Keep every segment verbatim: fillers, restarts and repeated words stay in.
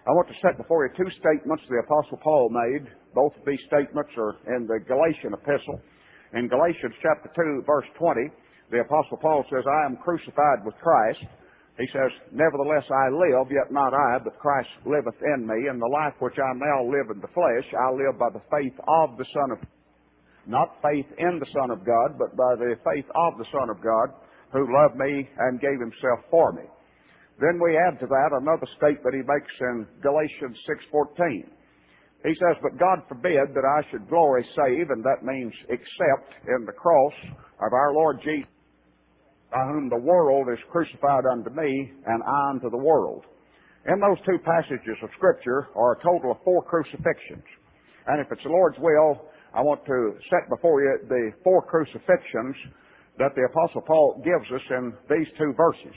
I want to set before you two statements the Apostle Paul made. Both of these statements are in the Galatian epistle. In Galatians chapter two, verse twenty, the Apostle Paul says, I am crucified with Christ. He says, nevertheless I live, yet not I, but Christ liveth in me. And the life which I now live in the flesh, I live by the faith of the Son of God. Not faith in the Son of God, but by the faith of the Son of God, who loved me and gave himself for me. Then we add to that another statement he makes in Galatians six fourteen. He says, but God forbid that I should glory save, and that means except, in the cross of our Lord Jesus, by whom the world is crucified unto me, and I unto the world. In those two passages of Scripture are a total of four crucifixions. And if it's the Lord's will, I want to set before you the four crucifixions that the Apostle Paul gives us in these two verses.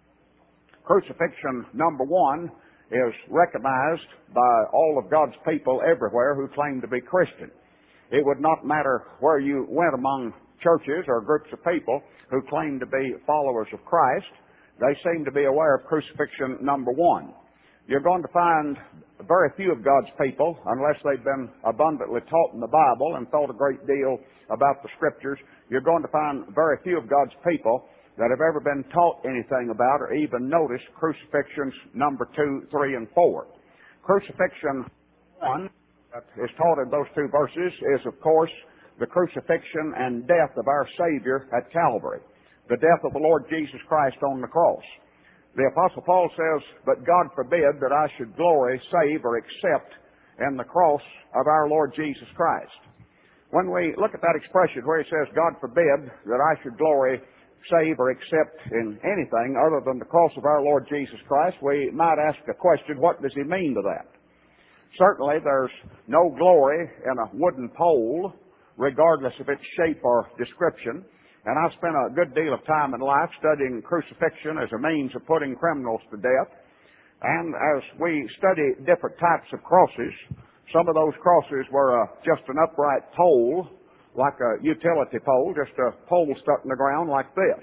Crucifixion number one is recognized by all of God's people everywhere who claim to be Christian. It would not matter where you went among churches or groups of people who claim to be followers of Christ. They seem to be aware of crucifixion number one. You're going to find very few of God's people, unless they've been abundantly taught in the Bible and thought a great deal about the Scriptures, you're going to find very few of God's people that have ever been taught anything about or even noticed crucifixions number two, three, and four. Crucifixion one that is taught in those two verses is, of course, the crucifixion and death of our Savior at Calvary, the death of the Lord Jesus Christ on the cross. The Apostle Paul says, but God forbid that I should glory, save, or accept in the cross of our Lord Jesus Christ. When we look at that expression where he says, God forbid that I should glory, save, or accept in anything other than the cross of our Lord Jesus Christ, we might ask a question, what does he mean to that? Certainly there's no glory in a wooden pole, regardless of its shape or description. And I've spent a good deal of time in life studying crucifixion as a means of putting criminals to death. And as we study different types of crosses, some of those crosses were uh, just an upright pole, like a utility pole, just a pole stuck in the ground like this.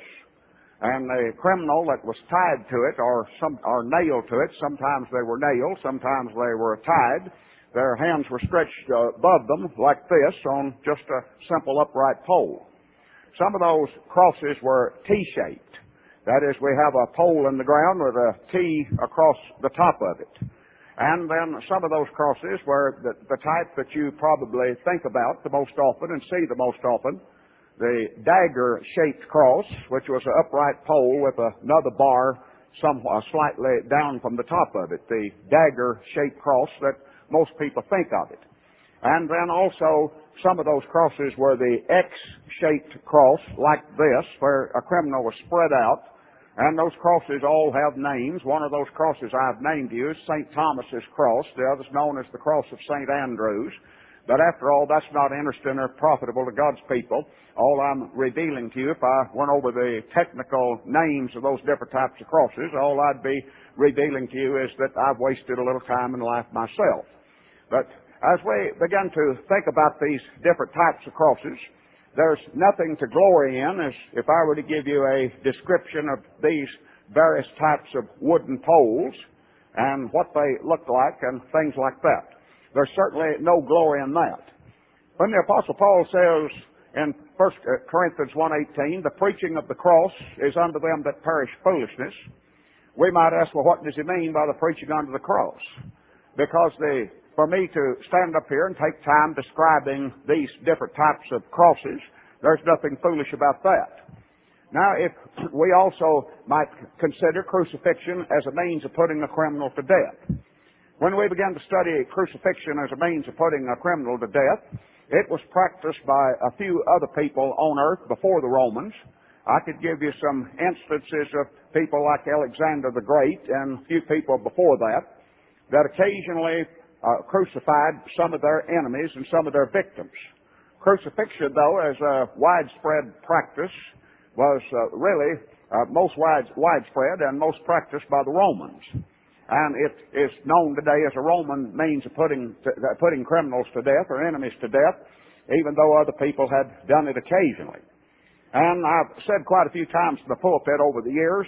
And the criminal that was tied to it or, some, or nailed to it, sometimes they were nailed, sometimes they were tied. Their hands were stretched uh, above them like this on just a simple upright pole. Some of those crosses were T-shaped. That is, we have a pole in the ground with a T across the top of it. And then some of those crosses were the, the type that you probably think about the most often and see the most often. The dagger-shaped cross, which was an upright pole with another bar somewhat slightly down from the top of it. The dagger-shaped cross that most people think of it. And then also some of those crosses were the X-shaped cross like this, where a criminal was spread out. And those crosses all have names. One of those crosses I've named to you is Saint Thomas's cross. The other's known as the cross of Saint Andrews. But after all, that's not interesting or profitable to God's people. All I'm revealing to you, if I went over the technical names of those different types of crosses, all I'd be revealing to you is that I've wasted a little time in life myself. But as we begin to think about these different types of crosses, there's nothing to glory in as if I were to give you a description of these various types of wooden poles and what they look like and things like that. There's certainly no glory in that. When the Apostle Paul says in First Corinthians one eighteen, the preaching of the cross is unto them that perish foolishness, we might ask, well, what does he mean by the preaching unto the cross? Because the For me to stand up here and take time describing these different types of crosses, there's nothing foolish about that. Now, if we also might consider crucifixion as a means of putting a criminal to death. When we began to study crucifixion as a means of putting a criminal to death, it was practiced by a few other people on earth before the Romans. I could give you some instances of people like Alexander the Great and a few people before that, that occasionally Uh, crucified some of their enemies and some of their victims. Crucifixion, though, as a widespread practice, was uh, really uh, most wide, widespread and most practiced by the Romans. And it is known today as a Roman means of putting, to, uh, putting criminals to death or enemies to death, even though other people had done it occasionally. And I've said quite a few times in the pulpit over the years that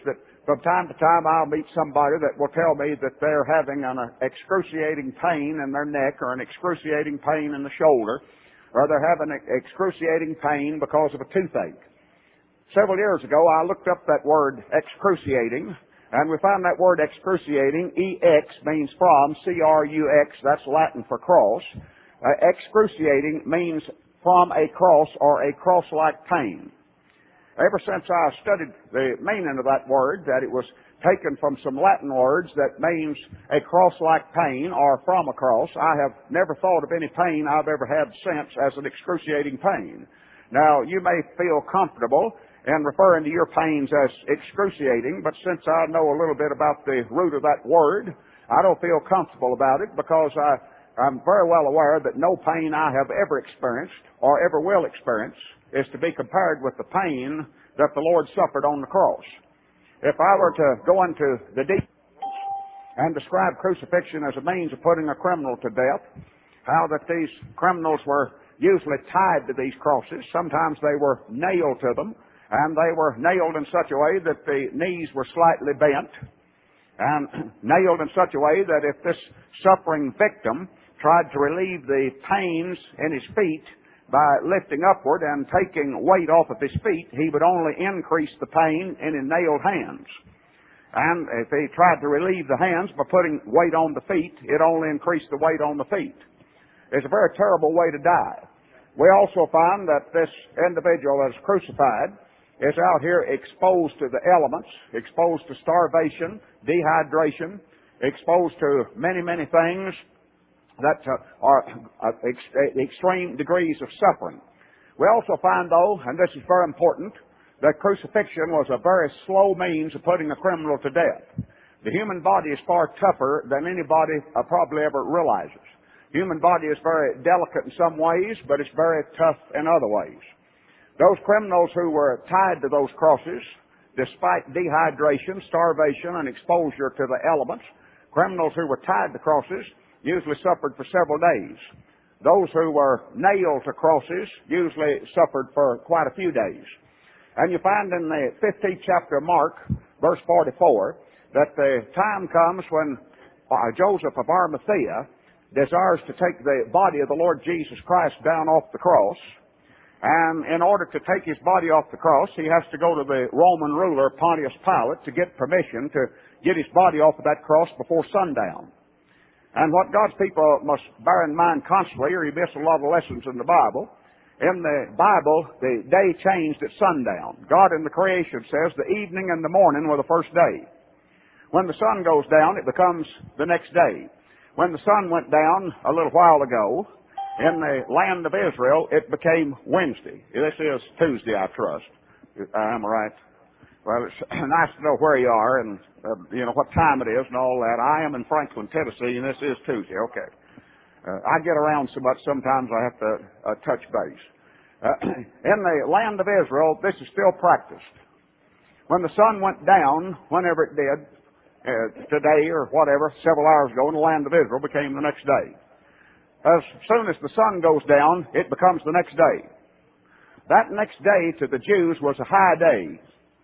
From time to time, I'll meet somebody that will tell me that they're having an excruciating pain in their neck or an excruciating pain in the shoulder, or they're having an excruciating pain because of a toothache. Several years ago, I looked up that word excruciating, and we found that word excruciating, E X means from, C R U X, that's Latin for cross. Uh, excruciating means from a cross or a cross-like pain. Ever since I studied the meaning of that word, that it was taken from some Latin words that means a cross-like pain or from a cross, I have never thought of any pain I've ever had since as an excruciating pain. Now, you may feel comfortable in referring to your pains as excruciating, but since I know a little bit about the root of that word, I don't feel comfortable about it because I, I'm very well aware that no pain I have ever experienced or ever will experience is to be compared with the pain that the Lord suffered on the cross. If I were to go into the details and describe crucifixion as a means of putting a criminal to death, how that these criminals were usually tied to these crosses, sometimes they were nailed to them, and they were nailed in such a way that the knees were slightly bent, and nailed in such a way that if this suffering victim tried to relieve the pains in his feet by lifting upward and taking weight off of his feet, he would only increase the pain in his nailed hands. And if he tried to relieve the hands by putting weight on the feet, it only increased the weight on the feet. It's a very terrible way to die. We also find that this individual that is crucified is out here exposed to the elements, exposed to starvation, dehydration, exposed to many, many things that uh, are uh, ex- extreme degrees of suffering. We also find, though, and this is very important, that crucifixion was a very slow means of putting a criminal to death. The human body is far tougher than anybody uh, probably ever realizes. The human body is very delicate in some ways, but it's very tough in other ways. Those criminals who were tied to those crosses, despite dehydration, starvation, and exposure to the elements, criminals who were tied to crosses usually suffered for several days. Those who were nailed to crosses usually suffered for quite a few days. And you find in the fifteenth chapter of Mark, verse forty-four, that the time comes when uh, Joseph of Arimathea desires to take the body of the Lord Jesus Christ down off the cross. And in order to take his body off the cross, he has to go to the Roman ruler, Pontius Pilate, to get permission to get his body off of that cross before sundown. And what God's people must bear in mind constantly, or you miss a lot of lessons in the Bible, in the Bible, the day changed at sundown. God in the creation says the evening and the morning were the first day. When the sun goes down, it becomes the next day. When the sun went down a little while ago, in the land of Israel, it became Wednesday. This is Tuesday, I trust. Am I right? Well, it's nice to know where you are and, uh, you know, what time it is and all that. I am in Franklin, Tennessee, and this is Tuesday. Okay. Uh, I get around so much, sometimes I have to uh, touch base. Uh, in the land of Israel, this is still practiced. When the sun went down, whenever it did, uh, today or whatever, several hours ago, in the land of Israel, became the next day. As soon as the sun goes down, it becomes the next day. That next day to the Jews was a high day.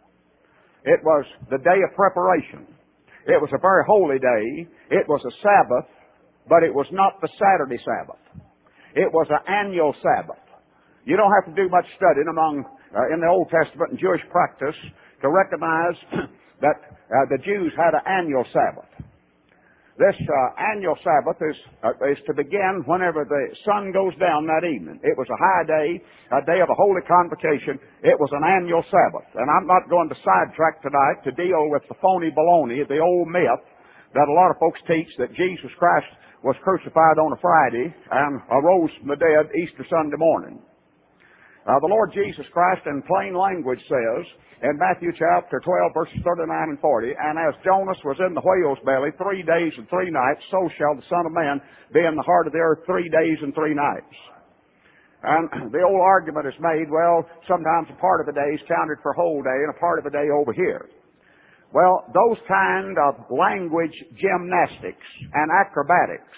It was the day of preparation. It was a very holy day. It was a Sabbath, but it was not the Saturday Sabbath. It was an annual Sabbath. You don't have to do much studying among uh, in the Old Testament and Jewish practice to recognize that uh, the Jews had an annual Sabbath. This uh, annual Sabbath is, uh, is to begin whenever the sun goes down that evening. It was a high day, a day of a holy convocation. It was an annual Sabbath. And I'm not going to sidetrack tonight to deal with the phony baloney, the old myth that a lot of folks teach that Jesus Christ was crucified on a Friday and arose from the dead Easter Sunday morning. Uh, the Lord Jesus Christ in plain language says in Matthew chapter twelve, verses thirty-nine and forty, and as Jonas was in the whale's belly three days and three nights, so shall the Son of Man be in the heart of the earth three days and three nights. And the old argument is made, well, sometimes a part of the day is counted for a whole day and a part of the day over here. Well, those kind of language gymnastics and acrobatics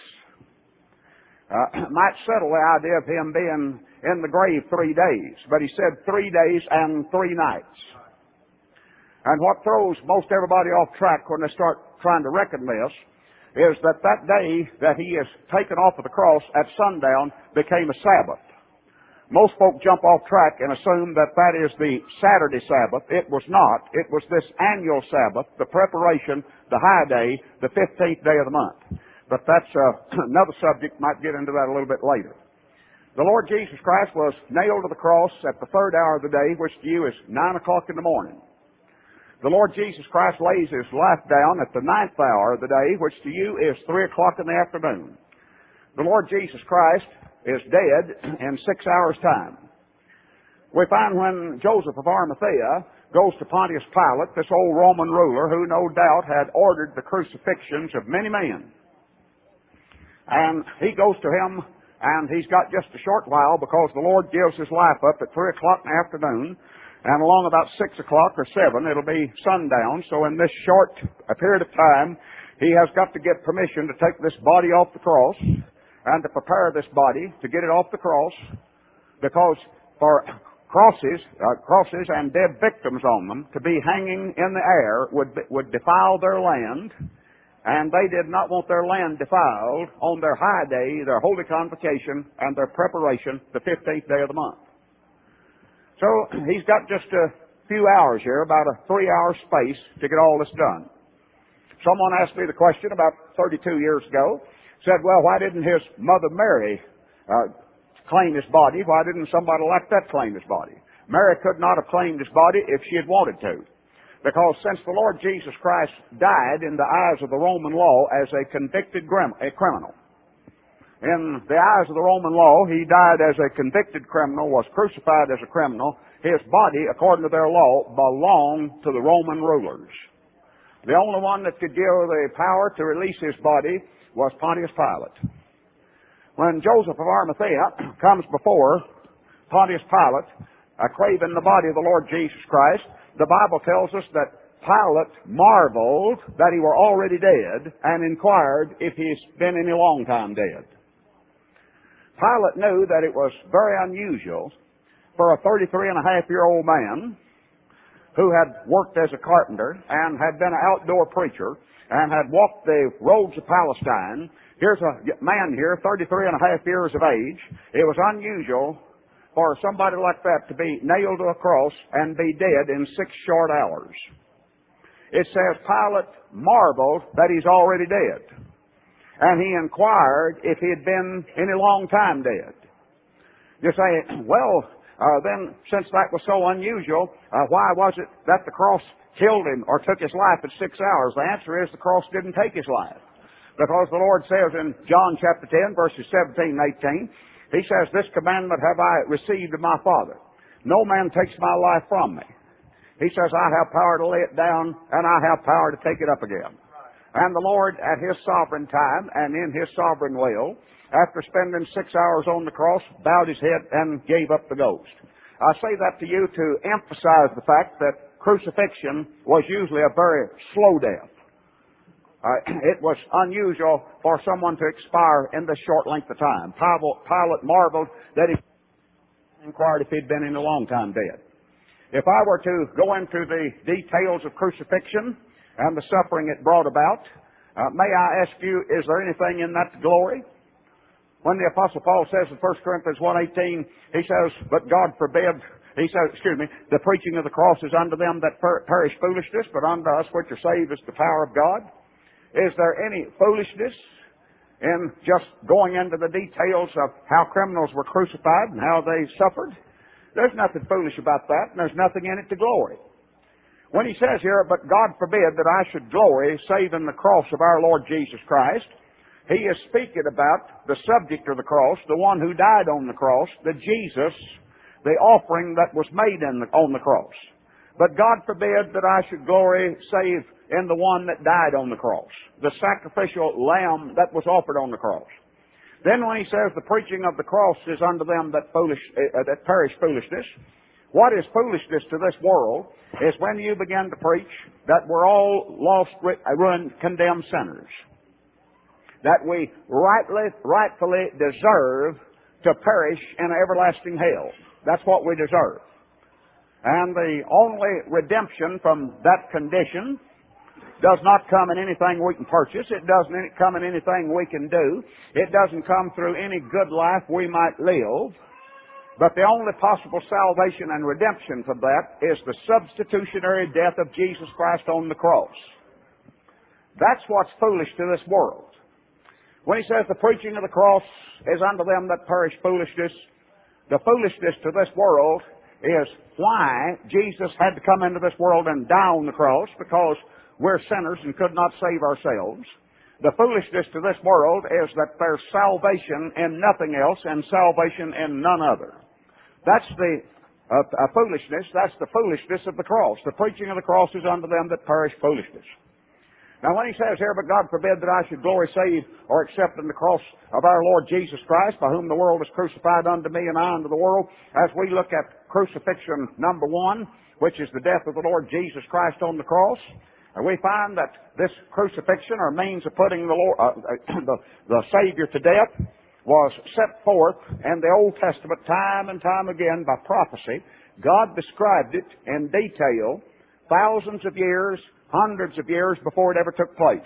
uh, might settle the idea of him being in the grave three days. But he said three days and three nights. And what throws most everybody off track when they start trying to reckon this is that that day that he is taken off of the cross at sundown became a Sabbath. Most folk jump off track and assume that that is the Saturday Sabbath. It was not. It was this annual Sabbath, the preparation, the high day, the fifteenth day of the month. But that's uh, another subject. Might get into that a little bit later. The Lord Jesus Christ was nailed to the cross at the third hour of the day, which to you is nine o'clock in the morning. The Lord Jesus Christ lays his life down at the ninth hour of the day, which to you is three o'clock in the afternoon. The Lord Jesus Christ is dead in six hours' time. We find when Joseph of Arimathea goes to Pontius Pilate, this old Roman ruler who no doubt had ordered the crucifixions of many men. And he goes to him, and he's got just a short while because the Lord gives his life up at three o'clock in the afternoon. And along about six o'clock or seven, it'll be sundown. So in this short period of time, he has got to get permission to take this body off the cross and to prepare this body to get it off the cross, because for crosses, uh, crosses and dead victims on them to be hanging in the air would be, would defile their land, and they did not want their land defiled on their high day, their holy convocation, and their preparation, the fifteenth day of the month. So he's got just a few hours here, about a three-hour space to get all this done. Someone asked me the question about thirty-two years ago, said, well, why didn't his mother Mary uh, claim his body? Why didn't somebody like that claim his body? Mary could not have claimed his body if she had wanted to. Because since the Lord Jesus Christ died in the eyes of the Roman law as a convicted grim- a criminal, in the eyes of the Roman law, he died as a convicted criminal, was crucified as a criminal. His body, according to their law, belonged to the Roman rulers. The only one that could give the power to release his body was Pontius Pilate. When Joseph of Arimathea comes before Pontius Pilate, uh, craving the body of the Lord Jesus Christ, the Bible tells us that Pilate marveled that he were already dead and inquired if he's been any long time dead. Pilate knew that it was very unusual for a thirty-three and a half year old man who had worked as a carpenter and had been an outdoor preacher and had walked the roads of Palestine. Here's a man here, thirty-three and a half years of age. It was unusual for somebody like that to be nailed to a cross and be dead in six short hours. It says Pilate marveled that he's already dead. And he inquired if he had been any long time dead. You say, well, uh, then, since that was so unusual, uh, why was it that the cross killed him or took his life at six hours? The answer is the cross didn't take his life. Because the Lord says in John chapter ten, verses seventeen and eighteen, he says, this commandment have I received of my Father. No man takes my life from me. He says, I have power to lay it down, and I have power to take it up again. And the Lord, at His sovereign time and in His sovereign will, after spending six hours on the cross, bowed His head and gave up the ghost. I say that to you to emphasize the fact that crucifixion was usually a very slow death. Uh, it was unusual for someone to expire in this short length of time. Pilate marveled that he inquired if he'd been in a long time dead. If I were to go into the details of crucifixion and the suffering it brought about, uh, may I ask you, is there anything in that glory? When the Apostle Paul says in First Corinthians one eighteen, he says, but God forbid, he says, excuse me, the preaching of the cross is unto them that per- perish foolishness, but unto us which are saved is the power of God. Is there any foolishness in just going into the details of how criminals were crucified and how they suffered? There's nothing foolish about that, and there's nothing in it to glory. When he says here, but God forbid that I should glory save in the cross of our Lord Jesus Christ, he is speaking about the subject of the cross, the one who died on the cross, the Jesus, the offering that was made in the, on the cross. But God forbid that I should glory save in the one that died on the cross, the sacrificial lamb that was offered on the cross. Then when he says the preaching of the cross is unto them that, foolish, uh, that perish foolishness, what is foolishness to this world is when you begin to preach that we're all lost, ruined, condemned sinners. That we rightly, rightfully deserve to perish in everlasting hell. That's what we deserve. And the only redemption from that condition does not come in anything we can purchase. It doesn't come in anything we can do. It doesn't come through any good life we might live. But the only possible salvation and redemption from that is the substitutionary death of Jesus Christ on the cross. That's what's foolish to this world. When he says the preaching of the cross is unto them that perish foolishness, the foolishness to this world is why Jesus had to come into this world and die on the cross, because we're sinners and could not save ourselves. The foolishness to this world is that there's salvation in nothing else and salvation in none other. That's the uh, uh, foolishness. That's the foolishness of the cross. The preaching of the cross is unto them that perish foolishness. Now when he says here, but God forbid that I should glory save or accept in the cross of our Lord Jesus Christ, by whom the world is crucified unto me and I unto the world, as we look at crucifixion number one, which is the death of the Lord Jesus Christ on the cross, and we find that this crucifixion, or means of putting the, Lord, uh, the, the Savior to death, was set forth in the Old Testament time and time again by prophecy. God described it in detail thousands of years, hundreds of years before it ever took place.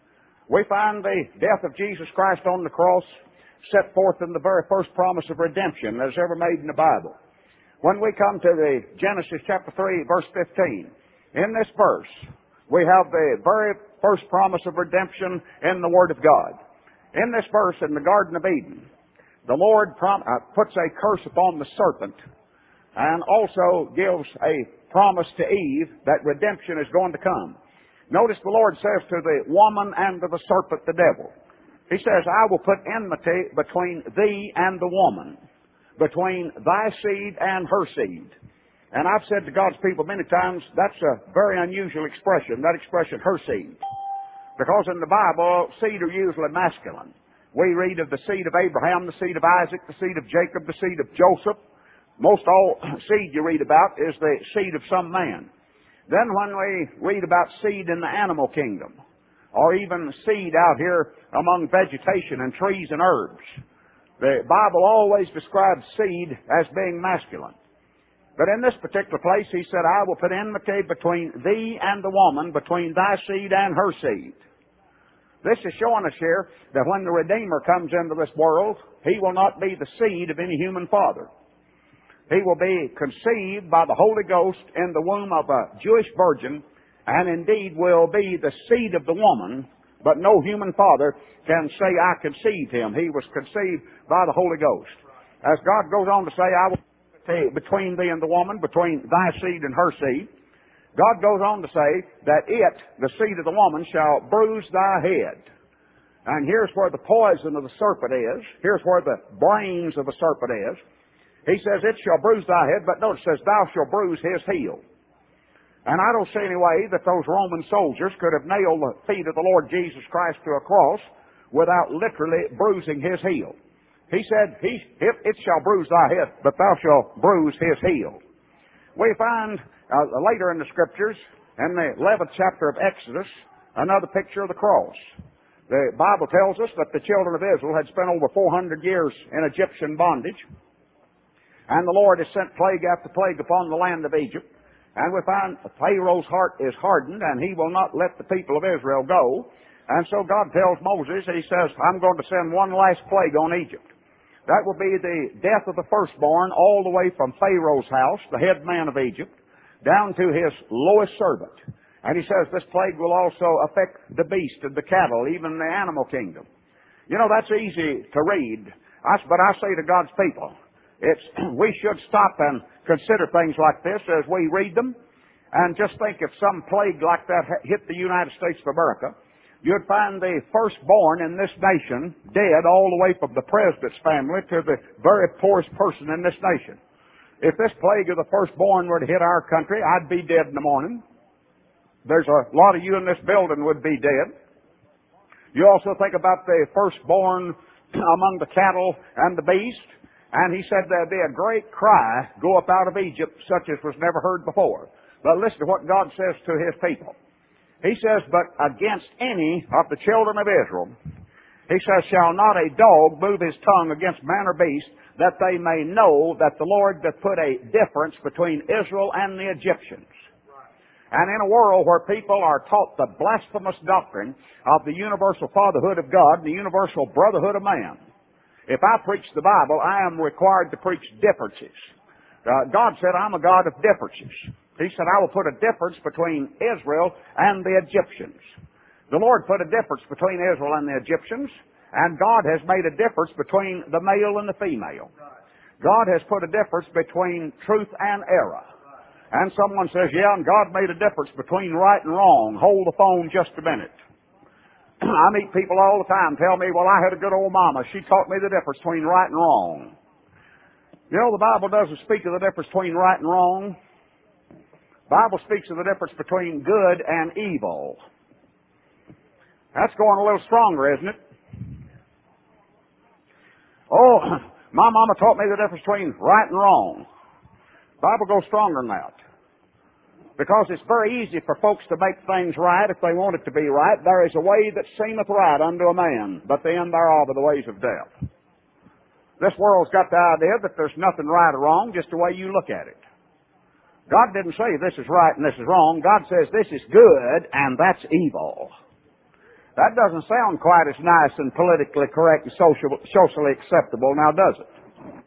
We find the death of Jesus Christ on the cross set forth in the very first promise of redemption that is ever made in the Bible. When we come to the Genesis chapter three, verse fifteen, in this verse, we have the very first promise of redemption in the Word of God. In this verse, in the Garden of Eden, the Lord prom- uh, puts a curse upon the serpent and also gives a promise to Eve that redemption is going to come. Notice the Lord says to the woman and to the serpent, the devil, He says, I will put enmity between thee and the woman, between thy seed and her seed. And I've said to God's people many times, that's a very unusual expression, that expression, her seed. Because in the Bible, seed are usually masculine. We read of the seed of Abraham, the seed of Isaac, the seed of Jacob, the seed of Joseph. Most all seed you read about is the seed of some man. Then when we read about seed in the animal kingdom, or even seed out here among vegetation and trees and herbs, the Bible always describes seed as being masculine. But in this particular place, he said, I will put enmity between thee and the woman, between thy seed and her seed. This is showing us here that when the Redeemer comes into this world, he will not be the seed of any human father. He will be conceived by the Holy Ghost in the womb of a Jewish virgin, and indeed will be the seed of the woman, but no human father can say, I conceived him. He was conceived by the Holy Ghost. As God goes on to say, I will between thee and the woman, between thy seed and her seed, God goes on to say that it, the seed of the woman, shall bruise thy head. And here's where the poison of the serpent is. Here's where the brains of the serpent is. He says, it shall bruise thy head, but notice it says, thou shalt bruise his heel. And I don't see any way that those Roman soldiers could have nailed the feet of the Lord Jesus Christ to a cross without literally bruising his heel. He said, he, it, it shall bruise thy head, but thou shalt bruise his heel. We find uh, later in the Scriptures, in the eleventh chapter of Exodus, another picture of the cross. The Bible tells us that the children of Israel had spent over four hundred years in Egyptian bondage, and the Lord has sent plague after plague upon the land of Egypt. And we find Pharaoh's heart is hardened, and he will not let the people of Israel go. And so God tells Moses, he says, I'm going to send one last plague on Egypt. That will be the death of the firstborn all the way from Pharaoh's house, the head man of Egypt, down to his lowest servant. And he says this plague will also affect the beast and the cattle, even the animal kingdom. You know, that's easy to read. I, but I say to God's people, it's, we should stop and consider things like this as we read them, and just think if some plague like that hit the United States of America, you'd find the firstborn in this nation dead all the way from the president's family to the very poorest person in this nation. If this plague of the firstborn were to hit our country, I'd be dead in the morning. There's a lot of you in this building would be dead. You also think about the firstborn among the cattle and the beast, and he said there'd be a great cry go up out of Egypt such as was never heard before. But listen to what God says to his people. He says, but against any of the children of Israel, he says, shall not a dog move his tongue against man or beast, that they may know that the Lord doth put a difference between Israel and the Egyptians. And in a world where people are taught the blasphemous doctrine of the universal fatherhood of God and the universal brotherhood of man, if I preach the Bible, I am required to preach differences. Uh, God said, I'm a God of differences. He said, I will put a difference between Israel and the Egyptians. The Lord put a difference between Israel and the Egyptians, and God has made a difference between the male and the female. God has put a difference between truth and error. And someone says, yeah, and God made a difference between right and wrong. Hold the phone just a minute. I meet people all the time tell me, well, I had a good old mama. She taught me the difference between right and wrong. You know, the Bible doesn't speak of the difference between right and wrong. The Bible speaks of the difference between good and evil. That's going a little stronger, isn't it? Oh, my mama taught me the difference between right and wrong. The Bible goes stronger than that. Because it's very easy for folks to make things right if they want it to be right. There is a way that seemeth right unto a man, but the end thereof are the ways of death. This world's got the idea that there's nothing right or wrong, just the way you look at it. God didn't say this is right and this is wrong. God says this is good and that's evil. That doesn't sound quite as nice and politically correct and social, socially acceptable now, does it?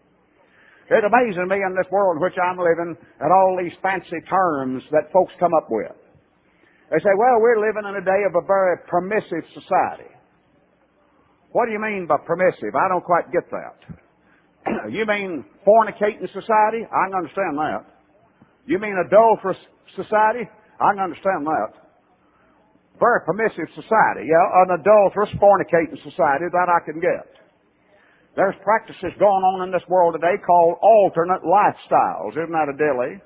It amazes me in this world in which I'm living at all these fancy terms that folks come up with. They say, well, we're living in a day of a very permissive society. What do you mean by permissive? I don't quite get that. You mean fornicating society? I can understand that. You mean adulterous society? I can understand that. Very permissive society. Yeah, an adulterous, fornicating society, that I can get. There's practices going on in this world today called alternate lifestyles. Isn't that a dilly?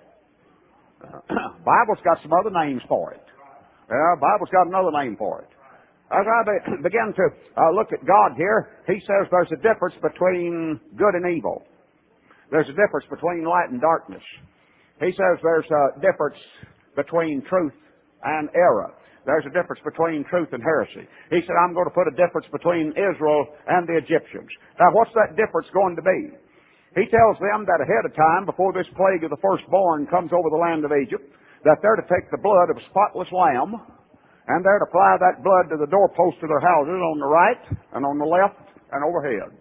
Bible's got some other names for it. Yeah, Bible's got another name for it. As I be- begin to uh, look at God here, He says there's a difference between good and evil. There's a difference between light and darkness. He says there's a difference between truth and error. There's a difference between truth and heresy. He said, I'm going to put a difference between Israel and the Egyptians. Now, what's that difference going to be? He tells them that ahead of time, before this plague of the firstborn comes over the land of Egypt, that they're to take the blood of a spotless lamb, and they're to apply that blood to the doorposts of their houses on the right and on the left and overhead.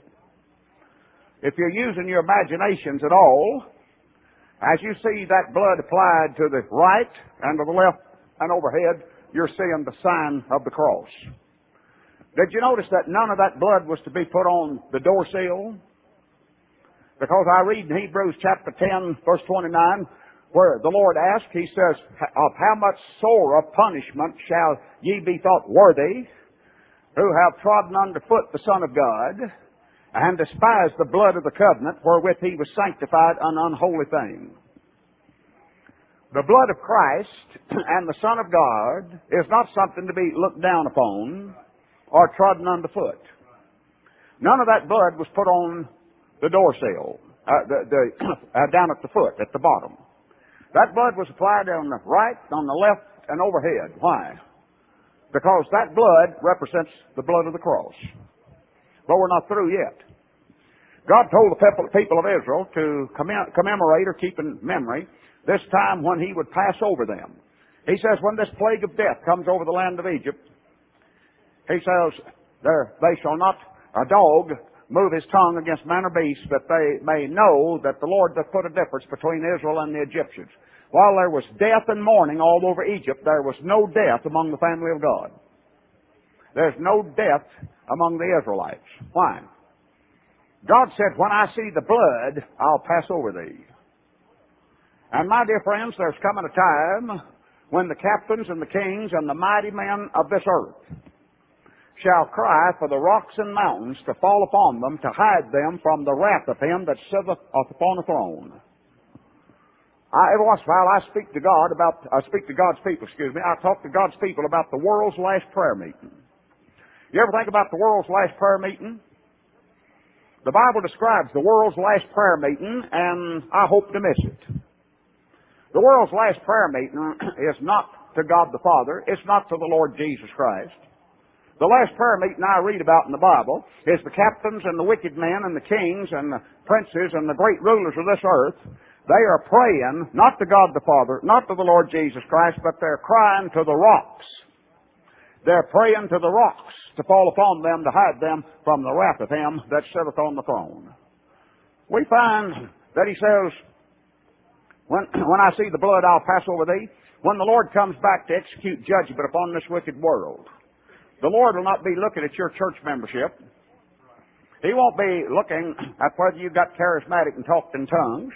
If you're using your imaginations at all, as you see that blood applied to the right and to the left and overhead, you're seeing the sign of the cross. Did you notice that none of that blood was to be put on the door sill? Because I read in Hebrews chapter ten, verse twenty-nine, where the Lord asked, He says, of how much sorer punishment shall ye be thought worthy, who have trodden under foot the Son of God, and despised the blood of the covenant wherewith He was sanctified an unholy thing. The blood of Christ and the Son of God is not something to be looked down upon or trodden underfoot. None of that blood was put on the door sill, uh, the, the, uh, down at the foot, at the bottom. That blood was applied on the right, on the left, and overhead. Why? Because that blood represents the blood of the cross. But we're not through yet. God told the people of Israel to commemorate or keep in memory this time when He would pass over them. He says, when this plague of death comes over the land of Egypt, He says, there, they shall not, a dog, move his tongue against man or beast, that they may know that the Lord doth put a difference between Israel and the Egyptians. While there was death and mourning all over Egypt, there was no death among the family of God. There's no death among the Israelites. Why? God said, when I see the blood, I'll pass over thee. And my dear friends, there's coming a time when the captains and the kings and the mighty men of this earth shall cry for the rocks and mountains to fall upon them, to hide them from the wrath of Him that sitteth upon the throne. I, every once in a while I speak to God about, I speak to God's people, excuse me, I talk to God's people about the world's last prayer meeting. You ever think about the world's last prayer meeting? The Bible describes the world's last prayer meeting, and I hope to miss it. The world's last prayer meeting is not to God the Father. It's not to the Lord Jesus Christ. The last prayer meeting I read about in the Bible is the captains and the wicked men and the kings and the princes and the great rulers of this earth. They are praying, not to God the Father, not to the Lord Jesus Christ, but they're crying to the rocks. They're praying to the rocks to fall upon them, to hide them from the wrath of him that sitteth on the throne. We find that he says, when, when I see the blood, I'll pass over thee. When the Lord comes back to execute judgment upon this wicked world, the Lord will not be looking at your church membership. He won't be looking at whether you got charismatic and talked in tongues.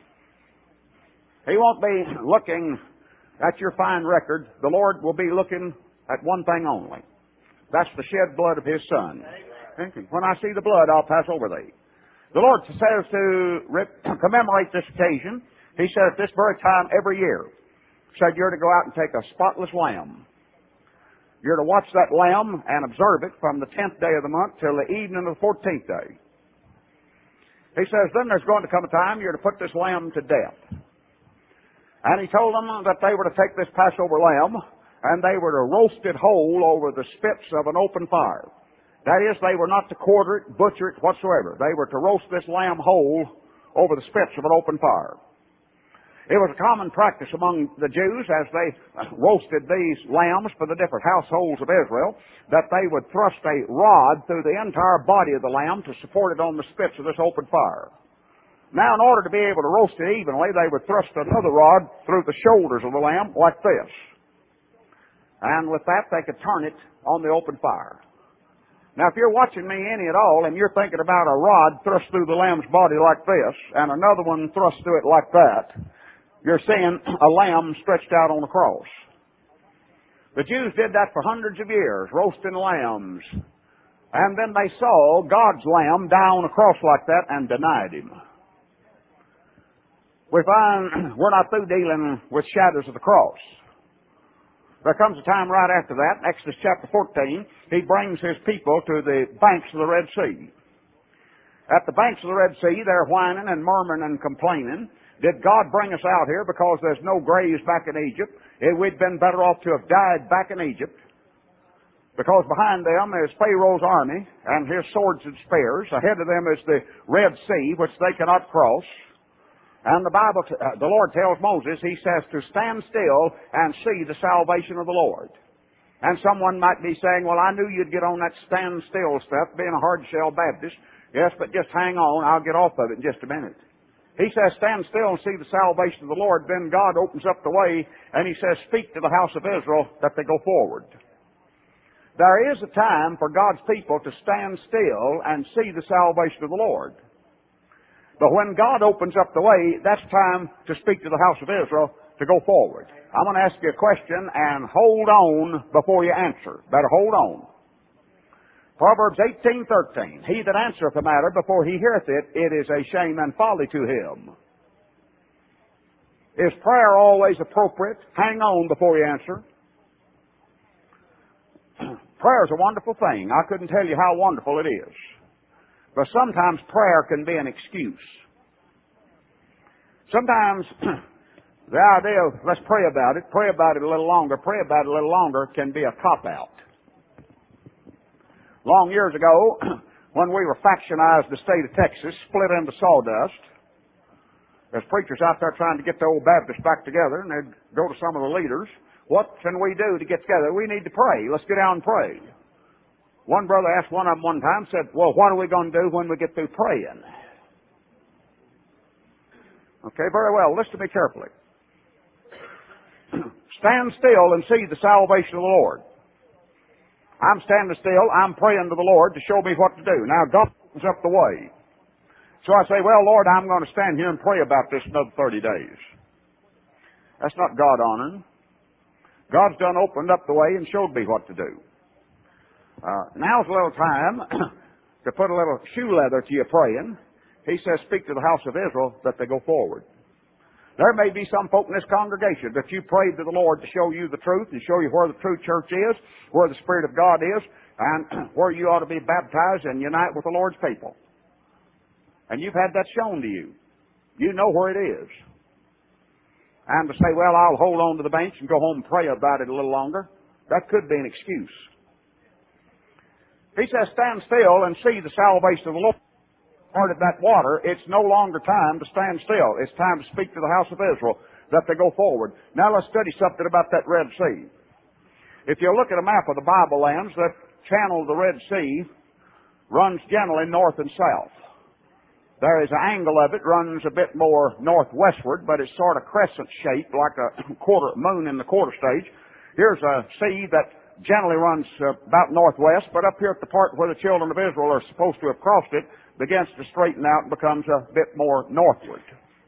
He won't be looking at your fine record. The Lord will be looking at one thing only. That's the shed blood of His Son. When I see the blood, I'll pass over thee. The Lord says to commemorate this occasion, He said at this very time every year, said you're to go out and take a spotless lamb. You're to watch that lamb and observe it from the tenth day of the month till the evening of the fourteenth day. He says, then there's going to come a time you're to put this lamb to death. And He told them that they were to take this Passover lamb and they were to roast it whole over the spits of an open fire. That is, they were not to quarter it, butcher it whatsoever. They were to roast this lamb whole over the spits of an open fire. It was a common practice among the Jews as they roasted these lambs for the different households of Israel that they would thrust a rod through the entire body of the lamb to support it on the spits of this open fire. Now, in order to be able to roast it evenly, they would thrust another rod through the shoulders of the lamb like this. And with that, they could turn it on the open fire. Now, if you're watching me any at all and you're thinking about a rod thrust through the lamb's body like this and another one thrust through it like that, you're seeing a lamb stretched out on a cross. The Jews did that for hundreds of years, roasting lambs. And then they saw God's lamb die on a cross like that and denied Him. We find we're not through dealing with shadows of the cross. There comes a time right after that, Exodus chapter fourteen, He brings His people to the banks of the Red Sea. At the banks of the Red Sea, they're whining and murmuring and complaining. Did God bring us out here because there's no graves back in Egypt? We'd been better off to have died back in Egypt. Because behind them is Pharaoh's army and his swords and spears. Ahead of them is the Red Sea, which they cannot cross. And the Bible, uh, the Lord tells Moses, He says to stand still and see the salvation of the Lord. And someone might be saying, well, I knew you'd get on that stand still stuff, being a hard-shell Baptist. Yes, but just hang on, I'll get off of it in just a minute. He says, stand still and see the salvation of the Lord. Then God opens up the way and He says, speak to the house of Israel that they go forward. There is a time for God's people to stand still and see the salvation of the Lord. But when God opens up the way, that's time to speak to the house of Israel to go forward. I'm going to ask you a question and hold on before you answer. Better hold on. Proverbs eighteen thirteen. He that answereth a matter before he heareth it, it is a shame and folly to him. Is prayer always appropriate? Hang on before you answer. Prayer is a wonderful thing. I couldn't tell you how wonderful it is. But sometimes prayer can be an excuse. Sometimes the idea of let's pray about it, pray about it a little longer, pray about it a little longer can be a cop-out. Long years ago, when we were factionized the state of Texas, split into sawdust, there's preachers out there trying to get the old Baptists back together, and they'd go to some of the leaders. What can we do to get together? We need to pray. Let's get down and pray. One brother asked one of them one time, said, well, what are we going to do when we get through praying? Okay, very well. Listen to me carefully. Stand still and see the salvation of the Lord. I'm standing still. I'm praying to the Lord to show me what to do. Now, God opens up the way. So I say, well, Lord, I'm going to stand here and pray about this another thirty days. That's not God-honoring. God's done opened up the way and showed me what to do. Uh, now's a little time to put a little shoe leather to your praying. He says, speak to the house of Israel that they go forward. There may be some folk in this congregation that you prayed to the Lord to show you the truth and show you where the true church is, where the Spirit of God is, and where you ought to be baptized and unite with the Lord's people. And you've had that shown to you. You know where it is. And to say, well, I'll hold on to the bench and go home and pray about it a little longer, that could be an excuse. He says, stand still and see the salvation of the Lord. Part of that water, it's no longer time to stand still. It's time to speak to the house of Israel that they go forward. Now let's study something about that Red Sea. If you look at a map of the Bible lands, that channel of the Red Sea runs generally north and south. There is an angle of it, runs a bit more northwestward, but it's sort of crescent shaped, like a quarter moon in the quarter stage. Here's a sea that generally runs uh, about northwest, but up here at the part where the children of Israel are supposed to have crossed it, begins to straighten out and becomes a bit more northward.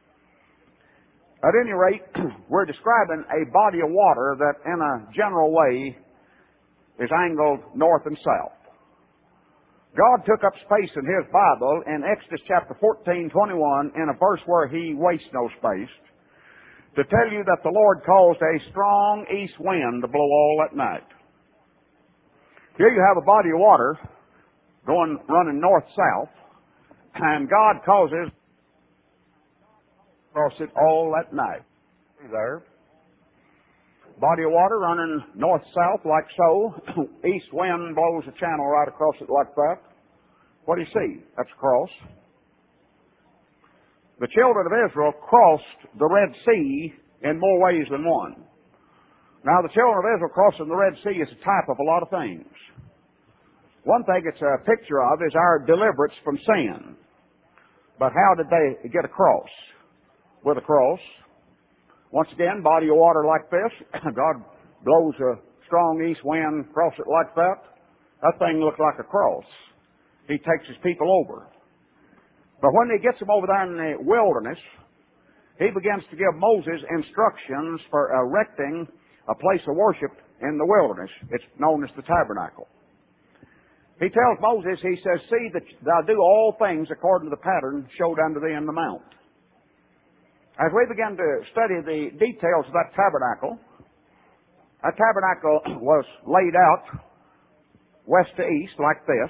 At any rate, we're describing a body of water that in a general way is angled north and south. God took up space in His Bible in Exodus chapter fourteen, twenty-one, in a verse where He wastes no space, to tell you that the Lord caused a strong east wind to blow all that night. Here you have a body of water going, running north-south, and God causes across it all that night. See there? Body of water running north-south like so. East wind blows a channel right across it like that. What do you see? That's a cross. The children of Israel crossed the Red Sea in more ways than one. Now, the children of Israel crossing the Red Sea is a type of a lot of things. One thing it's a picture of is our deliverance from sin. But how did they get across? With a cross. Once again, body of water like this. God blows a strong east wind across it like that. That thing looked like a cross. He takes His people over. But when He gets them over there in the wilderness, He begins to give Moses instructions for erecting a place of worship in the wilderness. It's known as the tabernacle. He tells Moses, he says, see that thou do all things according to the pattern showed unto thee in the mount. As we begin to study the details of that tabernacle, that tabernacle was laid out west to east like this,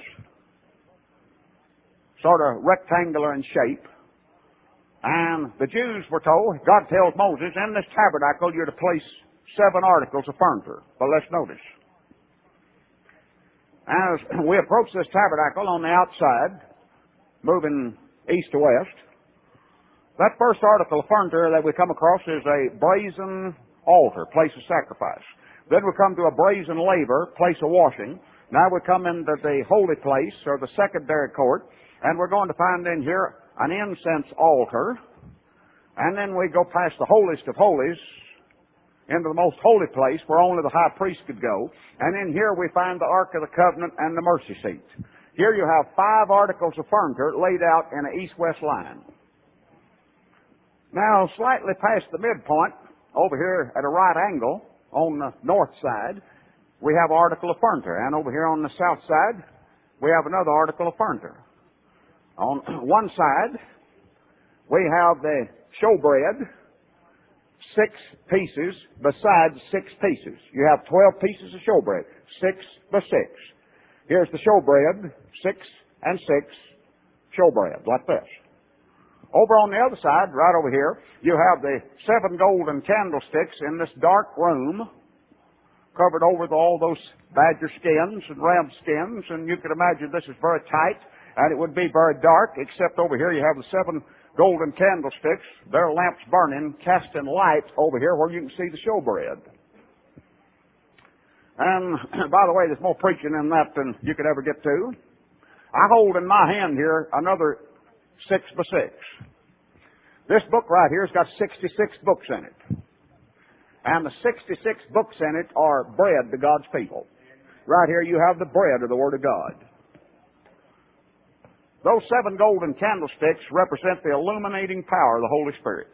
sort of rectangular in shape. And the Jews were told, God tells Moses, in this tabernacle you're to place seven articles of furniture. But let's notice. As we approach this tabernacle on the outside, moving east to west, that first article of furniture that we come across is a brazen altar, place of sacrifice. Then we come to a brazen laver, place of washing. Now we come into the holy place, or the secondary court, and we're going to find in here an incense altar. And then we go past the holiest of holies into the most holy place where only the high priest could go. And in here we find the Ark of the Covenant and the mercy seat. Here you have five articles of furniture laid out in an east-west line. Now, slightly past the midpoint, over here at a right angle, on the north side, we have article of furniture. And over here on the south side, we have another article of furniture. On one side, we have the showbread, six pieces besides six pieces. You have twelve pieces of showbread, six by six. Here's the showbread, six and six showbread, like this. Over on the other side, right over here, you have the seven golden candlesticks in this dark room, covered over with all those badger skins and ram skins, and you can imagine this is very tight, and it would be very dark, except over here you have the seven golden candlesticks, their lamps burning, casting light over here where you can see the showbread. And, by the way, there's more preaching in that than you could ever get to. I hold in my hand here another six by six. This book right here has got sixty-six books in it. And the sixty-six books in it are bread to God's people. Right here you have the bread of the Word of God. Those seven golden candlesticks represent the illuminating power of the Holy Spirit.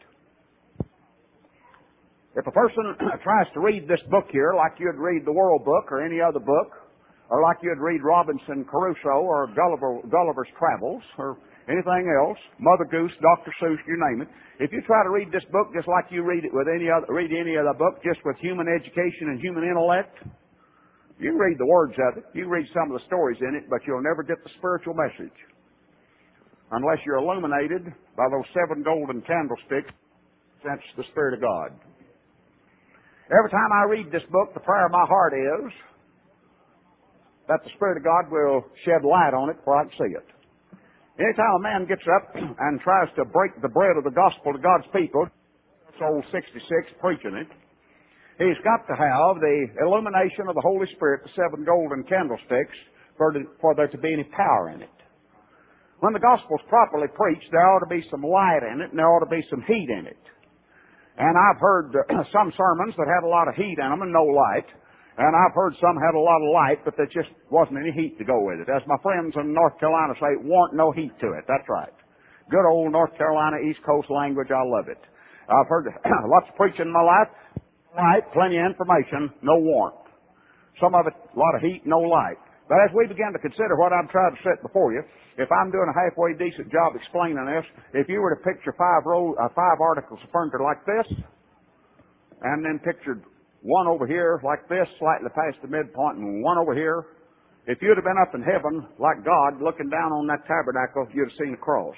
If a person tries to read this book here like you'd read the World Book or any other book, or like you'd read Robinson Crusoe or Gulliver, Gulliver's Travels or anything else, Mother Goose, Doctor Seuss, you name it, if you try to read this book just like you read it with any other, read any other book, just with human education and human intellect, you can read the words of it, you can read some of the stories in it, but you'll never get the spiritual message unless you're illuminated by those seven golden candlesticks. That's the Spirit of God. Every time I read this book, the prayer of my heart is that the Spirit of God will shed light on it before I can see it. Anytime a man gets up and tries to break the bread of the gospel to God's people, that's old sixty-six preaching it, he's got to have the illumination of the Holy Spirit, the seven golden candlesticks, for, to, for there to be any power in it. When the gospel's properly preached, there ought to be some light in it, and there ought to be some heat in it. And I've heard uh, some sermons that had a lot of heat in them and no light. And I've heard some had a lot of light, but there just wasn't any heat to go with it. As my friends in North Carolina say, warn't no heat to it. That's right. Good old North Carolina East Coast language. I love it. I've heard lots of preaching in my life. Light, plenty of information, no warmth. Some of it, a lot of heat, no light. But as we begin to consider what I'm trying to set before you, if I'm doing a halfway decent job explaining this, if you were to picture five row, uh, five articles of furniture like this, and then pictured one over here like this, slightly past the midpoint, and one over here, if you'd have been up in heaven like God, looking down on that tabernacle, you'd have seen a cross.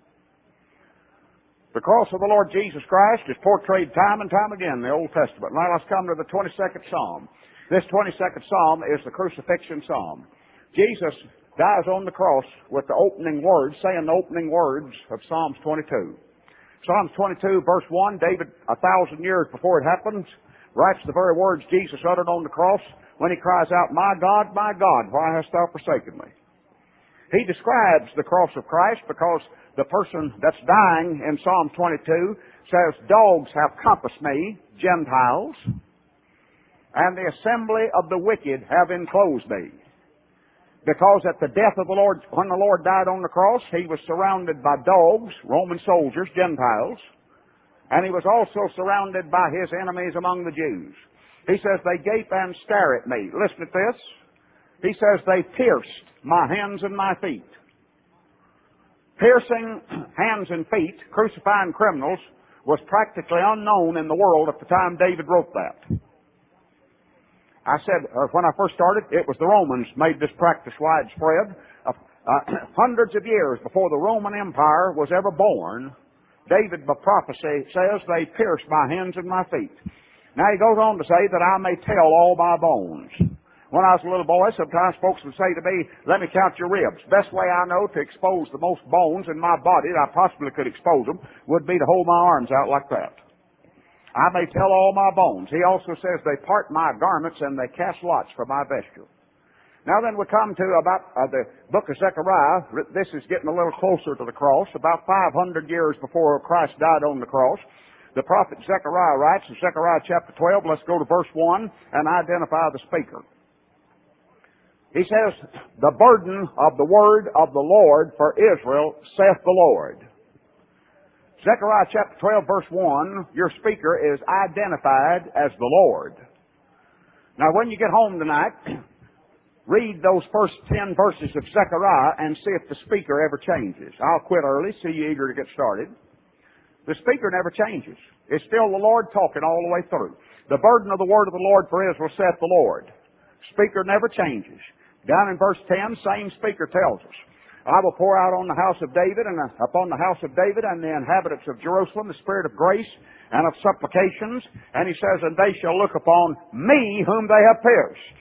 The cross of the Lord Jesus Christ is portrayed time and time again in the Old Testament. Now let's come to the twenty-second Psalm. This twenty-second Psalm is the crucifixion Psalm. Jesus dies on the cross with the opening words, saying the opening words of Psalms twenty-two. Psalms twenty-two, verse one, David, a thousand years before it happens, writes the very words Jesus uttered on the cross when he cries out, "My God, my God, why hast thou forsaken me?" He describes the cross of Christ because the person that's dying in Psalm twenty-two says, "Dogs have compassed me, Gentiles, and the assembly of the wicked have enclosed me." Because at the death of the Lord, when the Lord died on the cross, he was surrounded by dogs, Roman soldiers, Gentiles, and he was also surrounded by his enemies among the Jews. He says, "They gape and stare at me." Listen to this. He says, "They pierced my hands and my feet." Piercing hands and feet, crucifying criminals, was practically unknown in the world at the time David wrote that. I said, uh, when I first started, it was the Romans made this practice widespread. Uh, uh, hundreds of years before the Roman Empire was ever born, David, by prophecy, says, "They pierced my hands and my feet." Now he goes on to say that I may tell all my bones. When I was a little boy, sometimes folks would say to me, "Let me count your ribs." Best way I know to expose the most bones in my body that I possibly could expose them would be to hold my arms out like that. I may tell all my bones. He also says, "They part my garments and they cast lots for my vesture." Now then we come to about uh, the book of Zechariah. This is getting a little closer to the cross. About five hundred years before Christ died on the cross, the prophet Zechariah writes in Zechariah chapter twelve, let's go to verse one and identify the speaker. He says, "The burden of the word of the Lord for Israel, saith the Lord." Zechariah chapter twelve, verse one, your speaker is identified as the Lord. Now when you get home tonight, read those first ten verses of Zechariah and see if the speaker ever changes. I'll quit early, see you eager to get started. The speaker never changes. It's still the Lord talking all the way through. "The burden of the word of the Lord for Israel, saith the Lord." Speaker never changes. Down in verse ten, same speaker tells us, "I will pour out on the house of David and upon the house of David and the inhabitants of Jerusalem the spirit of grace and of supplications." And he says, "And they shall look upon me whom they have pierced."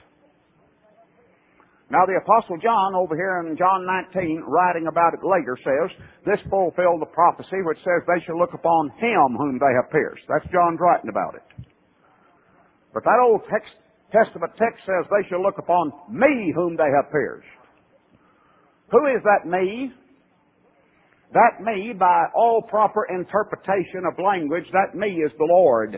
Now the Apostle John over here in John nineteen, writing about it later, says, this fulfilled the prophecy which says they shall look upon him whom they have pierced. That's John's writing about it. But that Old text, Testament text says they shall look upon me whom they have pierced. Who is that me? That me, by all proper interpretation of language, that me is the Lord.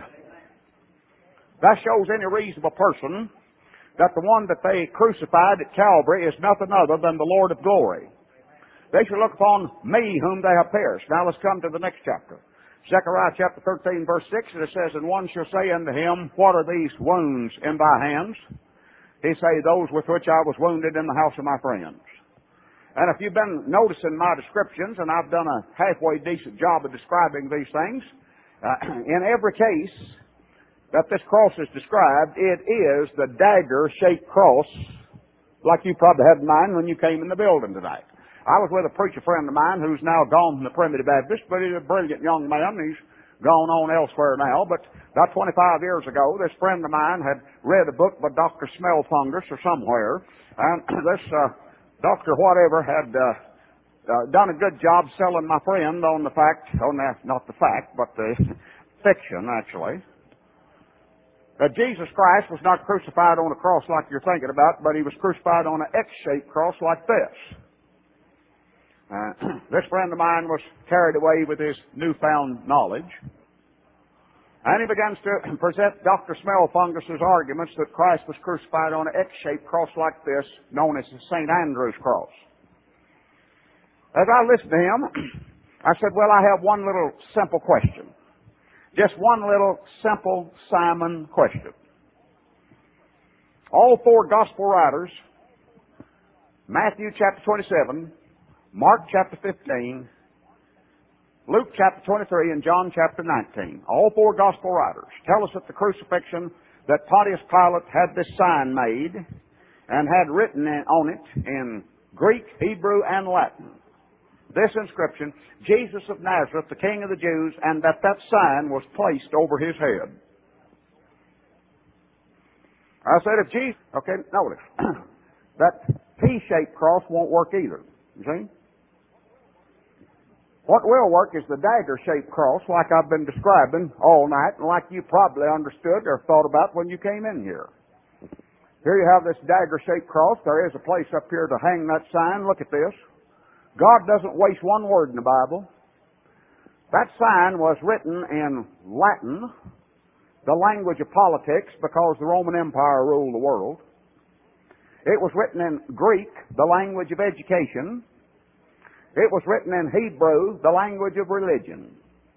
That shows any reasonable person that the one that they crucified at Calvary is nothing other than the Lord of glory. They shall look upon me whom they have pierced. Now let's come to the next chapter. Zechariah chapter thirteen, verse six, and it says, "And one shall say unto him, What are these wounds in thy hands? He say, Those with which I was wounded in the house of my friends." And if you've been noticing my descriptions, and I've done a halfway decent job of describing these things, uh, in every case that this cross is described, it is the dagger-shaped cross, like you probably had in mind when you came in the building tonight. I was with a preacher friend of mine who's now gone from the Primitive Baptist, but he's a brilliant young man. He's gone on elsewhere now, but about twenty-five years ago, this friend of mine had read a book by Doctor Smellfungus or somewhere, and this uh, Doctor whatever had uh, uh, done a good job selling my friend on the fact, on the, not the fact, but the fiction, actually, that Jesus Christ was not crucified on a cross like you're thinking about, but he was crucified on an X-shaped cross like this. Uh, this friend of mine was carried away with his newfound knowledge, and he begins to present Doctor Smellfungus's arguments that Christ was crucified on an X-shaped cross like this, known as the Saint Andrew's cross. As I listened to him, I said, well, I have one little simple question. Just one little simple Simon question. All four gospel writers, Matthew chapter twenty-seven, Mark chapter fifteen, Luke chapter twenty-three, and John chapter nineteen. All four gospel writers tell us at the crucifixion that Pontius Pilate had this sign made and had written on it in Greek, Hebrew, and Latin this inscription, Jesus of Nazareth, the King of the Jews, and that that sign was placed over his head. I said, if Jesus, okay, notice, that T-shaped cross won't work either, you see? What will work is the dagger-shaped cross, like I've been describing all night, and like you probably understood or thought about when you came in here. Here you have this dagger-shaped cross. There is a place up here to hang that sign. Look at this. God doesn't waste one word in the Bible. That sign was written in Latin, the language of politics, because the Roman Empire ruled the world. It was written in Greek, the language of education. It was written in Hebrew, the language of religion.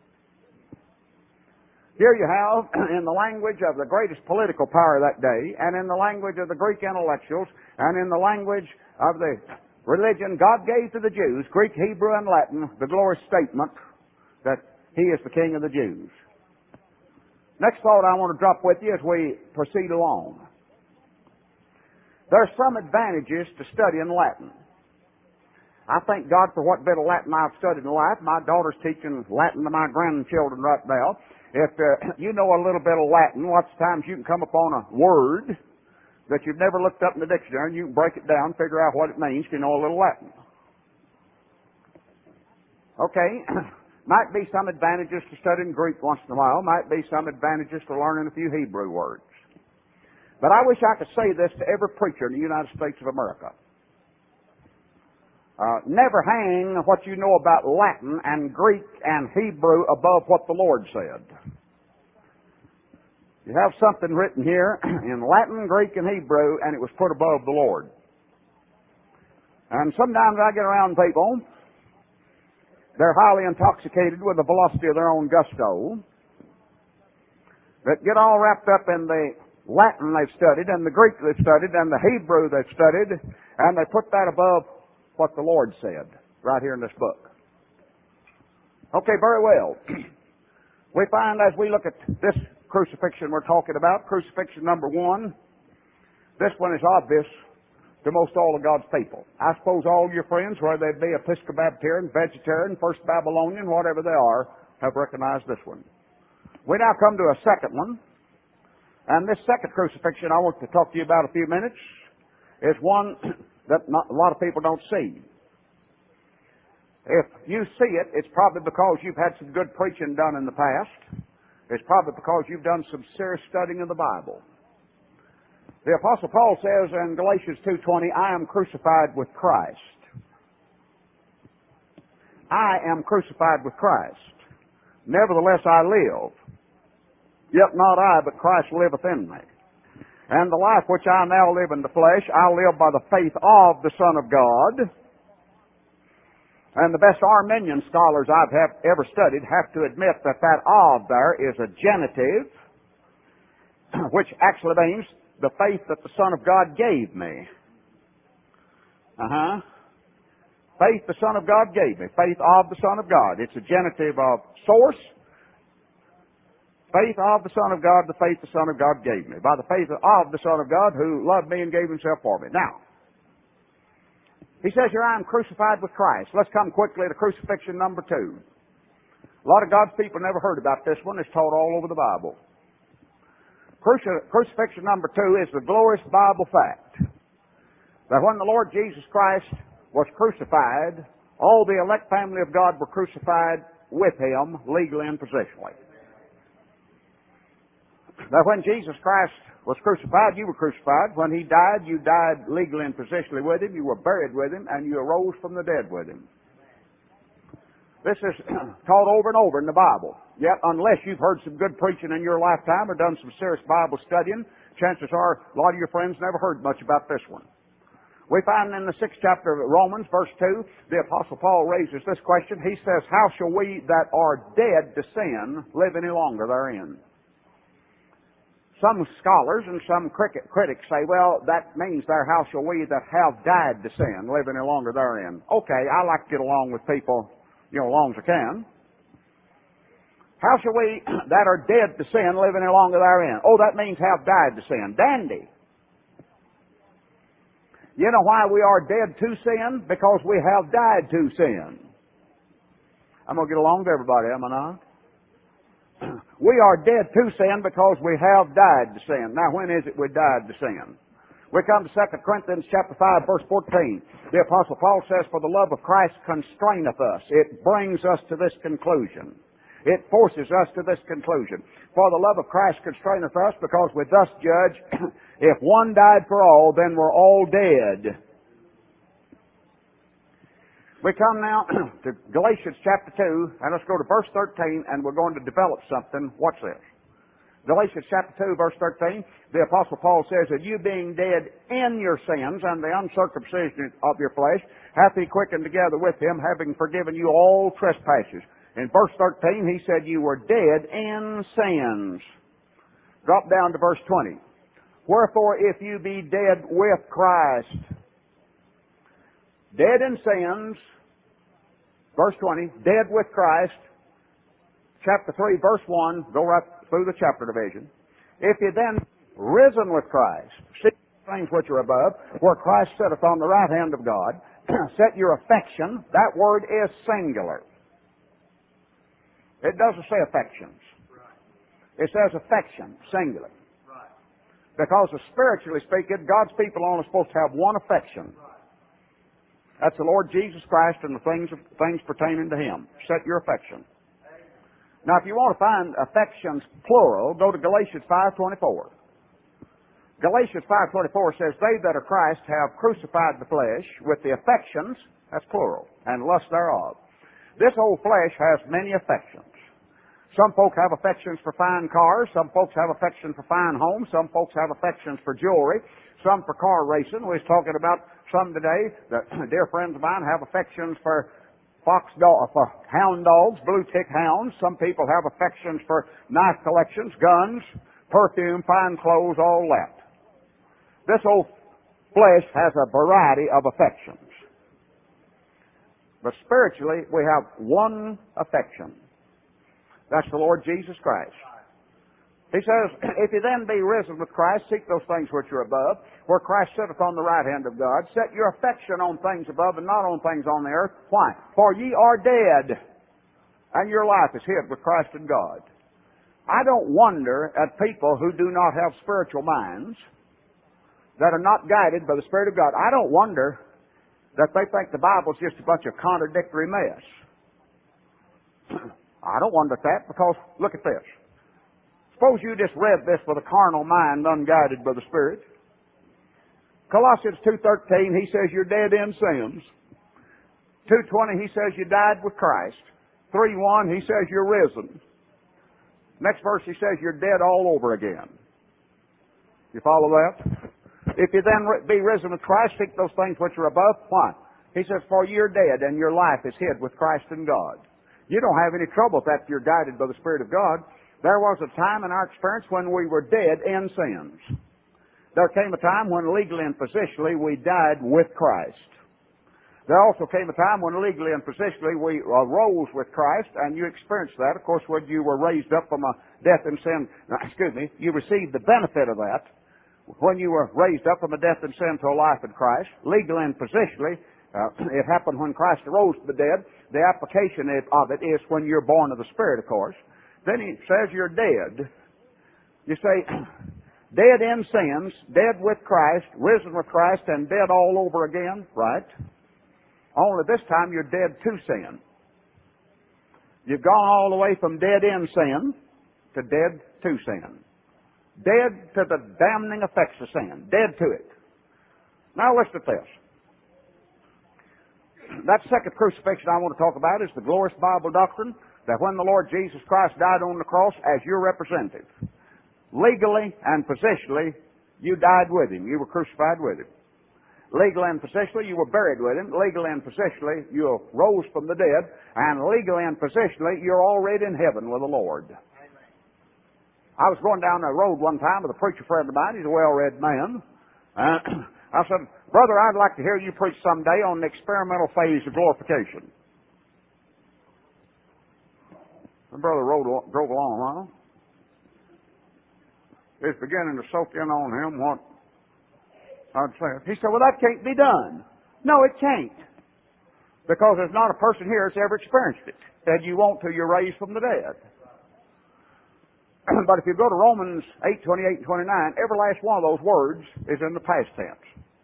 Here you have, in the language of the greatest political power of that day, and in the language of the Greek intellectuals, and in the language of the religion God gave to the Jews, Greek, Hebrew, and Latin, the glorious statement that he is the King of the Jews. Next thought I want to drop with you as we proceed along. There are some advantages to studying Latin. I thank God for what bit of Latin I've studied in life. My daughter's teaching Latin to my grandchildren right now. If uh, you know a little bit of Latin, lots of times you can come upon a word that you've never looked up in the dictionary, and you can break it down, figure out what it means if you know a little Latin. Okay, might be some advantages to studying Greek once in a while, might be some advantages to learning a few Hebrew words. But I wish I could say this to every preacher in the United States of America. Uh, never hang what you know about Latin and Greek and Hebrew above what the Lord said. You have something written here in Latin, Greek, and Hebrew, and it was put above the Lord. And sometimes I get around people, they're highly intoxicated with the velocity of their own gusto, that get all wrapped up in the Latin they've studied, and the Greek they've studied, and the Hebrew they've studied, and they put that above what the Lord said, right here in this book. Okay, very well. We find as we look at this crucifixion we're talking about, crucifixion number one, this one is obvious to most all of God's people. I suppose all your friends, whether they be Episcopalian, Vegetarian, First Babylonian, whatever they are, have recognized this one. We now come to a second one, and this second crucifixion I want to talk to you about a few minutes is one that not, a lot of people don't see. If you see it, it's probably because you've had some good preaching done in the past. It's probably because you've done some serious studying of the Bible. The Apostle Paul says in Galatians two twenty, I am crucified with Christ. I am crucified with Christ. Nevertheless I live. Yet not I, but Christ liveth in me. And the life which I now live in the flesh, I live by the faith of the Son of God. And the best Arminian scholars I've have ever studied have to admit that that of there is a genitive, which actually means the faith that the Son of God gave me. Uh-huh. Faith the Son of God gave me. Faith of the Son of God. It's a genitive of source. Faith of the Son of God, the faith the Son of God gave me. By the faith of the Son of God who loved me and gave himself for me. Now, he says here, I am crucified with Christ. Let's come quickly to crucifixion number two. A lot of God's people never heard about this one. It's taught all over the Bible. Cruci- crucifixion number two is the glorious Bible fact that when the Lord Jesus Christ was crucified, all the elect family of God were crucified with Him, legally and positionally. That when Jesus Christ was crucified, you were crucified. When He died, you died legally and positionally with Him. You were buried with Him, and you arose from the dead with Him. This is taught over and over in the Bible. Yet, unless you've heard some good preaching in your lifetime or done some serious Bible studying, chances are a lot of your friends never heard much about this one. We find in the sixth chapter of Romans, verse two, the Apostle Paul raises this question. He says, how shall we that are dead to sin live any longer therein? Some scholars and some critics say, well, that means there, how shall we that have died to sin live any longer therein? Okay, I like to get along with people, you know, as long as I can. How shall we that are dead to sin live any longer therein? Oh, that means have died to sin. Dandy. You know why we are dead to sin? Because we have died to sin. I'm going to get along with everybody, am I not? We are dead to sin because we have died to sin. Now, when is it we died to sin? We come to Second Corinthians chapter five, verse fourteen. The Apostle Paul says, for the love of Christ constraineth us. It brings us to this conclusion. It forces us to this conclusion. For the love of Christ constraineth us, because we thus judge, if one died for all, then we're all dead. We come now to Galatians chapter two, and let's go to verse thirteen, and we're going to develop something. Watch this. Galatians chapter two, verse thirteen, the Apostle Paul says that you being dead in your sins and the uncircumcision of your flesh, hath He quickened together with Him, having forgiven you all trespasses. In verse thirteen, he said you were dead in sins. Drop down to verse twenty. Wherefore, if you be dead with Christ, dead in sins, verse twenty, dead with Christ, chapter three, verse one, go right through the chapter division. If you then risen with Christ, seek things which are above, where Christ sitteth on the right hand of God, set your affection, that word is singular. It doesn't say affections. It says affection, singular. Because spiritually speaking, God's people are only supposed to have one affection. That's the Lord Jesus Christ and the things things pertaining to Him. Set your affection. Now, if you want to find affections plural, go to Galatians five twenty-four. Galatians five twenty-four says, they that are Christ have crucified the flesh with the affections, that's plural, and lust thereof. This old flesh has many affections. Some folk have affections for fine cars. Some folks have affections for fine homes. Some folks have affections for jewelry. Some for car racing. We was talking about some today. The dear friends of mine have affections for fox dog, for hound dogs, blue tick hounds. Some people have affections for knife collections, guns, perfume, fine clothes, all that. This old flesh has a variety of affections. But spiritually, we have one affection. That's the Lord Jesus Christ. He says, if you then be risen with Christ, seek those things which are above, where Christ sitteth on the right hand of God. Set your affection on things above and not on things on the earth. Why? For ye are dead, and your life is hid with Christ in God. I don't wonder at people who do not have spiritual minds, that are not guided by the Spirit of God. I don't wonder that they think the Bible's just a bunch of contradictory mess. I don't wonder at that, because look at this. Suppose you just read this with a carnal mind unguided by the Spirit. Colossians two thirteen, he says you're dead in sins. two twenty, he says you died with Christ. three one, he says you're risen. Next verse, he says you're dead all over again. You follow that? If you then be risen with Christ, seek those things which are above. Why? He says, for you're dead and your life is hid with Christ in God. You don't have any trouble with that if you're guided by the Spirit of God. There was a time in our experience when we were dead in sins. There came a time when legally and positionally we died with Christ. There also came a time when legally and positionally we arose with Christ, and you experienced that, of course, when you were raised up from a death and sin. Excuse me, you received the benefit of that when you were raised up from a death and sin to a life in Christ. Legally and positionally, Uh, it happened when Christ arose from the dead. the application of it is when you're born of the Spirit, of course. Then he says you're dead. You say, dead in sins, dead with Christ, risen with Christ, and dead all over again, right? Only this time you're dead to sin. You've gone all the way from dead in sin to dead to sin. Dead to the damning effects of sin. Dead to it. Now listen to this. That second crucifixion I want to talk about is the glorious Bible doctrine that when the Lord Jesus Christ died on the cross as your representative, legally and positionally, you died with Him. You were crucified with Him. Legally and positionally, you were buried with Him. Legally and positionally, you rose from the dead. And legally and positionally, you're already in heaven with the Lord. Amen. I was going down the road one time with a preacher friend of mine. He's a well-read man. Uh, I said, brother, I'd like to hear you preach someday on the experimental phase of glorification. The brother rode, drove along, huh? It's beginning to soak in on him what I'd say. He said, well, that can't be done. No, it can't. Because there's not a person here that's ever experienced it. Said you won't till you're raised from the dead. But if you go to Romans eight, twenty-eight and twenty-nine, every last one of those words is in the past tense.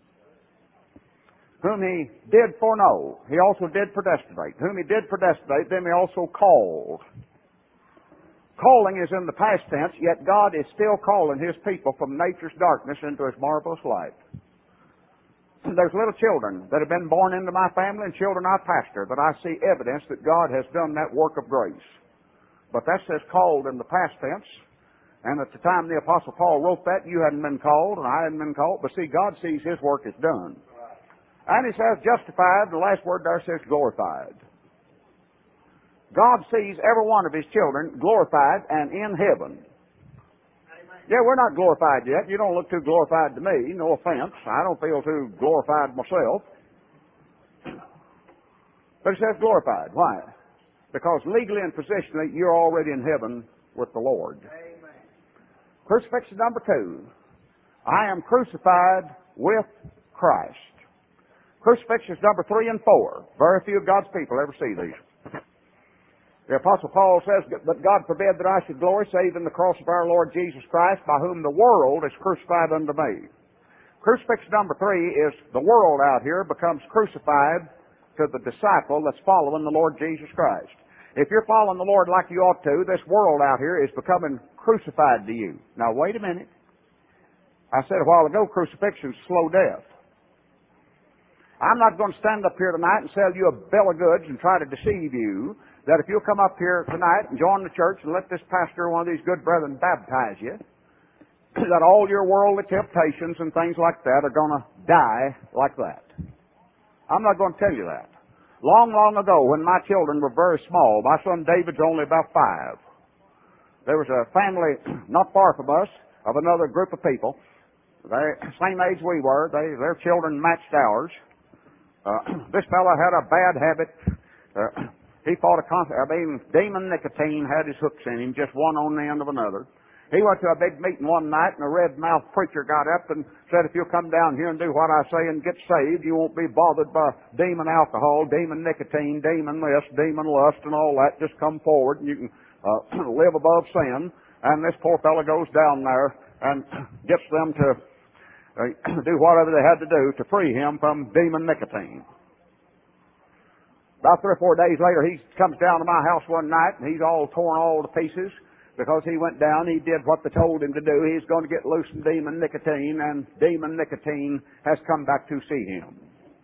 Whom He did foreknow, He also did predestinate. Whom He did predestinate, them He also called. Calling is in the past tense, yet God is still calling His people from nature's darkness into His marvelous light. There's little children that have been born into my family and children I pastor that I see evidence that God has done that work of grace. But that says called in the past tense. And at the time the Apostle Paul wrote that, you hadn't been called and I hadn't been called. But see, God sees His work is done. And He says justified, the last word there says glorified. God sees every one of His children glorified and in heaven. Amen. Yeah, we're not glorified yet. You don't look too glorified to me. No offense. I don't feel too glorified myself. But it says glorified. Why? Because legally and positionally, you're already in heaven with the Lord. Amen. Crucifixion number two. I am crucified with Christ. Crucifixions number three and four. Very few of God's people ever see these. The Apostle Paul says, but God forbid that I should glory save in the cross of our Lord Jesus Christ, by whom the world is crucified unto me. Crucifixion number three is the world out here becomes crucified to the disciple that's following the Lord Jesus Christ. If you're following the Lord like you ought to, this world out here is becoming crucified to you. Now wait a minute. I said a while ago, crucifixion's slow death. I'm not going to stand up here tonight and sell you a bill of goods and try to deceive you that if you'll come up here tonight and join the church and let this pastor or one of these good brethren baptize you, that all your worldly temptations and things like that are going to die like that. I'm not going to tell you that. Long, long ago, when my children were very small, my son David's only about five. There was a family not far from us of another group of people. They same age we were. They their children matched ours. Uh, this fellow had a bad habit. Uh, he fought a con- I mean, demon nicotine had his hooks in him, just one on the end of another. He went to a big meeting one night, and a red-mouthed preacher got up and said, if you'll come down here and do what I say and get saved, you won't be bothered by demon alcohol, demon nicotine, demon this, demon lust, and all that. Just come forward, and you can uh, live above sin. And this poor fellow goes down there and gets them to uh, do whatever they had to do to free him from demon nicotine. About three or four days later, he comes down to my house one night, and he's all torn all to pieces. Because he went down, he did what they told him to do. He's going to get loose from demon nicotine, and demon nicotine has come back to see him.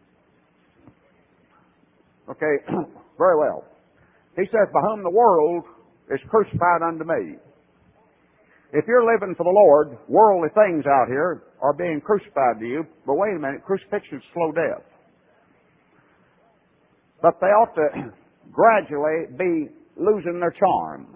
Okay, very well. He says, by whom the world is crucified unto me. If you're living for the Lord, worldly things out here are being crucified to you. But wait a minute, crucifixion is slow death. But they ought to gradually be losing their charm.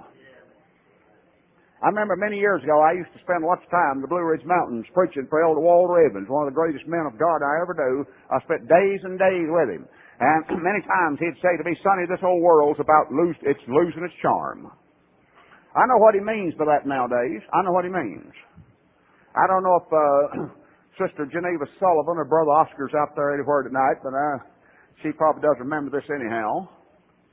I remember many years ago, I used to spend lots of time in the Blue Ridge Mountains preaching for Elder Walter Evans, one of the greatest men of God I ever knew. I spent days and days with him. And many times he'd say to me, Sonny, this whole world's about lose, it's losing its charm. I know what he means by that nowadays. I know what he means. I don't know if uh, Sister Geneva Sullivan or Brother Oscar's out there anywhere tonight, but uh, she probably does remember this anyhow.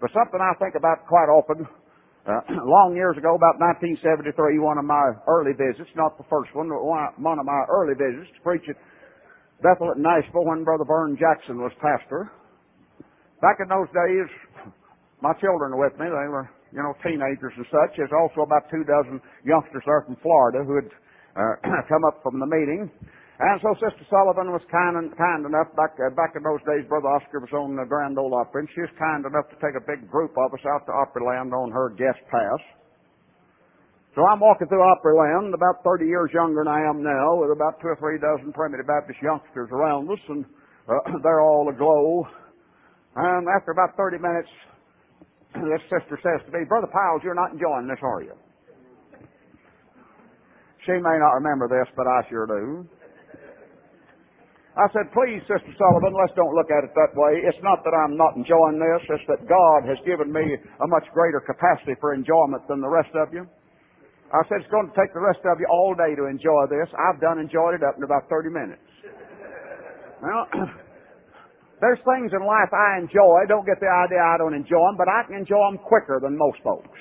But something I think about quite often, uh, long years ago, about nineteen seventy-three, one of my early visits, not the first one, but one, one of my early visits to preach at Bethel at Nashville when Brother Vern Jackson was pastor. Back in those days, my children were with me. They were, you know, teenagers and such. There's also about two dozen youngsters there from Florida who had uh, come up from the meeting. And so Sister Sullivan was kind, and, kind enough, back uh, back in those days, Brother Oscar was on the Grand Ole Opry, and she was kind enough to take a big group of us out to Opryland on her guest pass. So I'm walking through Opryland, about thirty years younger than I am now, with about two or three dozen Primitive Baptist youngsters around us, and uh, they're all aglow. And after about thirty minutes, this sister says to me, Brother Piles, you're not enjoying this, are you? She may not remember this, but I sure do. I said, please, Sister Sullivan, let's don't look at it that way. It's not that I'm not enjoying this. It's that God has given me a much greater capacity for enjoyment than the rest of you. I said, it's going to take the rest of you all day to enjoy this. I've done enjoyed it up in about thirty minutes. Well, there's things in life I enjoy. Don't get the idea I don't enjoy them, but I can enjoy them quicker than most folks.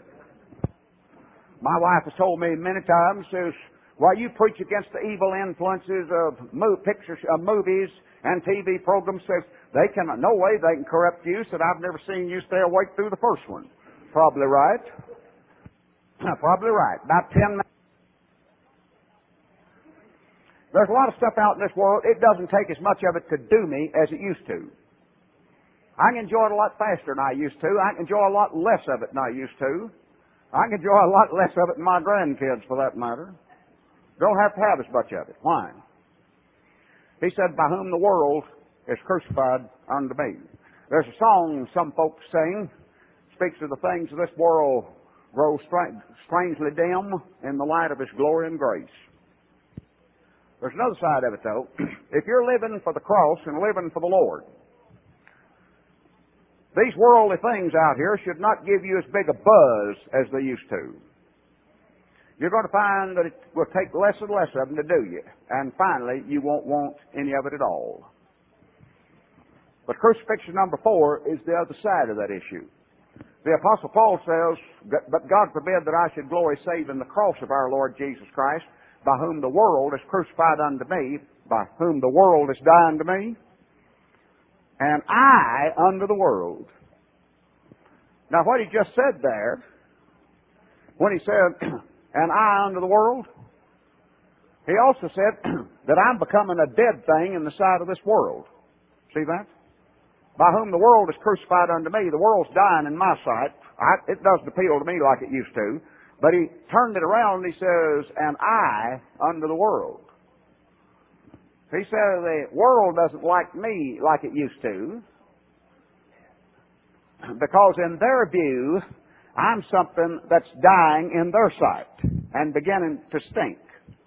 My wife has told me many times, says, while you preach against the evil influences of mo- pictures, uh, movies and T V programs, says they can, no way they can corrupt you. Said I've never seen you stay awake through the first one. Probably right. Probably right. About ten minutes. There's a lot of stuff out in this world. It doesn't take as much of it to do me as it used to. I can enjoy it a lot faster than I used to. I can enjoy a lot less of it than I used to. I can enjoy a lot less of it than my grandkids, for that matter. Don't have to have as much of it. Why? He said, by whom the world is crucified unto me. There's a song some folks sing, speaks of the things of this world grow str- strangely dim in the light of His glory and grace. There's another side of it, though. If you're living for the cross and living for the Lord, these worldly things out here should not give you as big a buzz as they used to. You're going to find that it will take less and less of them to do you. And finally, you won't want any of it at all. But crucifixion number four is the other side of that issue. The Apostle Paul says, but God forbid that I should glory save in the cross of our Lord Jesus Christ, by whom the world is crucified unto me, by whom the world is dying to me, and I unto the world. Now what he just said there, when he said, and I unto the world, he also said that I'm becoming a dead thing in the sight of this world. See that? By whom the world is crucified unto me. The world's dying in my sight. I, it doesn't appeal to me like it used to. But he turned it around and he says, and I unto the world. He said the world doesn't like me like it used to, because in their view, I'm something that's dying in their sight and beginning to stink.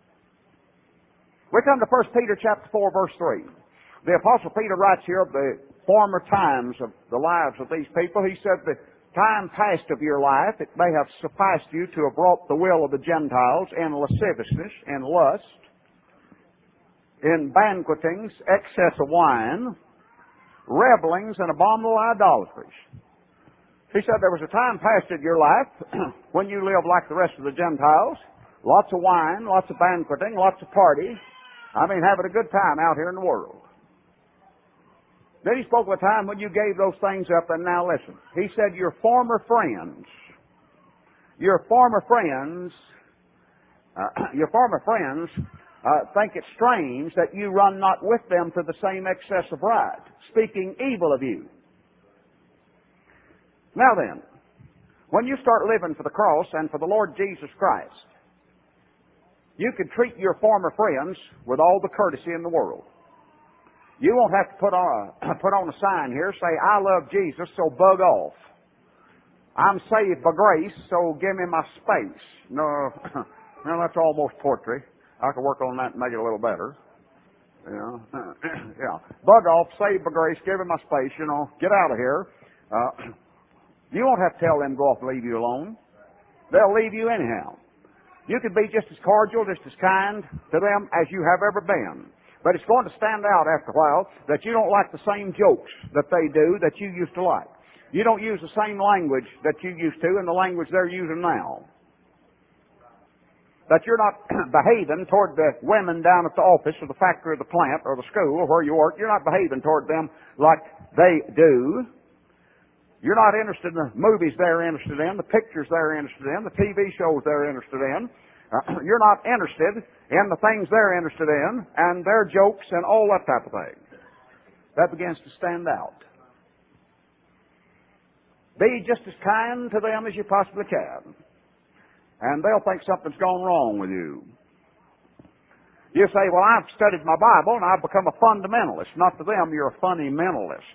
We come to First Peter chapter four, verse three. The Apostle Peter writes here of the former times of the lives of these people. He said, the time past of your life, it may have sufficed you to have wrought the will of the Gentiles in lasciviousness, in lust, in banquetings, excess of wine, revelings, and abominable idolatries. He said there was a time past in your life when you lived like the rest of the Gentiles. Lots of wine, lots of banqueting, lots of party. I mean, having a good time out here in the world. Then he spoke of a time when you gave those things up, and now listen. He said your former friends, your former friends, uh, your former friends uh, think it strange that you run not with them to the same excess of ride, speaking evil of you. Now then, when you start living for the cross and for the Lord Jesus Christ, you can treat your former friends with all the courtesy in the world. You won't have to put on a, put on a sign here, say, I love Jesus, so bug off. I'm saved by grace, so give me my space. No, no, that's almost poetry. I could work on that and make it a little better. You know, yeah. Bug off, saved by grace, give me my space, you know, get out of here. Uh, you won't have to tell them go off and leave you alone. They'll leave you anyhow. You can be just as cordial, just as kind to them as you have ever been. But it's going to stand out after a while that you don't like the same jokes that they do that you used to like. You don't use the same language that you used to and the language they're using now. That you're not behaving toward the women down at the office or the factory or the plant or the school or where you work. You're not behaving toward them like they do. You're not interested in the movies they're interested in, the pictures they're interested in, the T V shows they're interested in. Uh, you're not interested in the things they're interested in and their jokes and all that type of thing. That begins to stand out. Be just as kind to them as you possibly can, and they'll think something's gone wrong with you. You say, well, I've studied my Bible and I've become a fundamentalist. Not to them, you're a funny mentalist.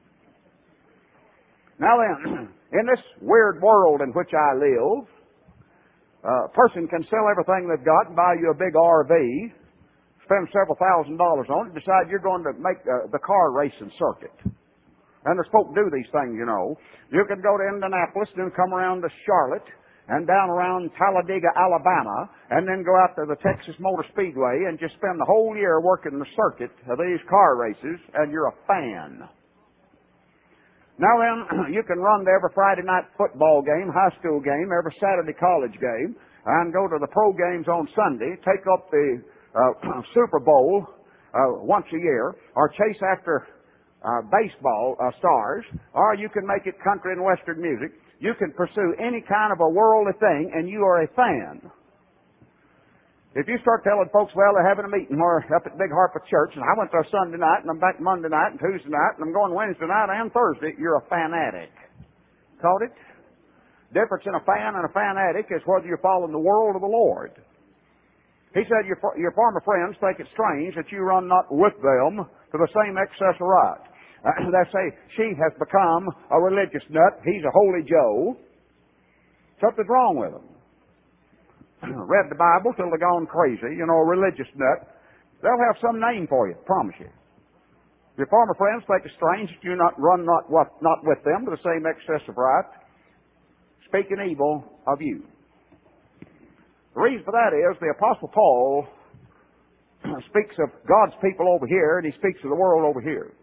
Now then, in this weird world in which I live, a person can sell everything they've got and buy you a big R V, spend several thousand dollars on it, and decide you're going to make uh, the car racing circuit. And there's folk do these things, you know. You can go to Indianapolis, then come around to Charlotte, and down around Talladega, Alabama, and then go out to the Texas Motor Speedway and just spend the whole year working the circuit of these car races, and you're a fan. Now then, you can run to every Friday night football game, high school game, every Saturday college game, and go to the pro games on Sunday, take up the uh, Super Bowl uh, once a year, or chase after Uh, baseball uh, stars, or you can make it country and western music. You can pursue any kind of a worldly thing, and you are a fan. If you start telling folks, well, they're having a meeting or up at Big Harpeth Church, and I went there Sunday night, and I'm back Monday night and Tuesday night, and I'm going Wednesday night and Thursday, you're a fanatic. Caught it? Difference in a fan and a fanatic is whether you're following the world or the Lord. He said, your, your former friends think it strange that you run not with them to the same excess of right. Uh, they say, she has become a religious nut. He's a holy Joe. Something's wrong with them. Read the Bible till they're gone crazy. You know, a religious nut. They'll have some name for you, promise you. Your former friends think it strange that you not run not, what, not with them to the same excess of right, speaking evil of you. The reason for that is the Apostle Paul speaks of God's people over here, and he speaks of the world over here.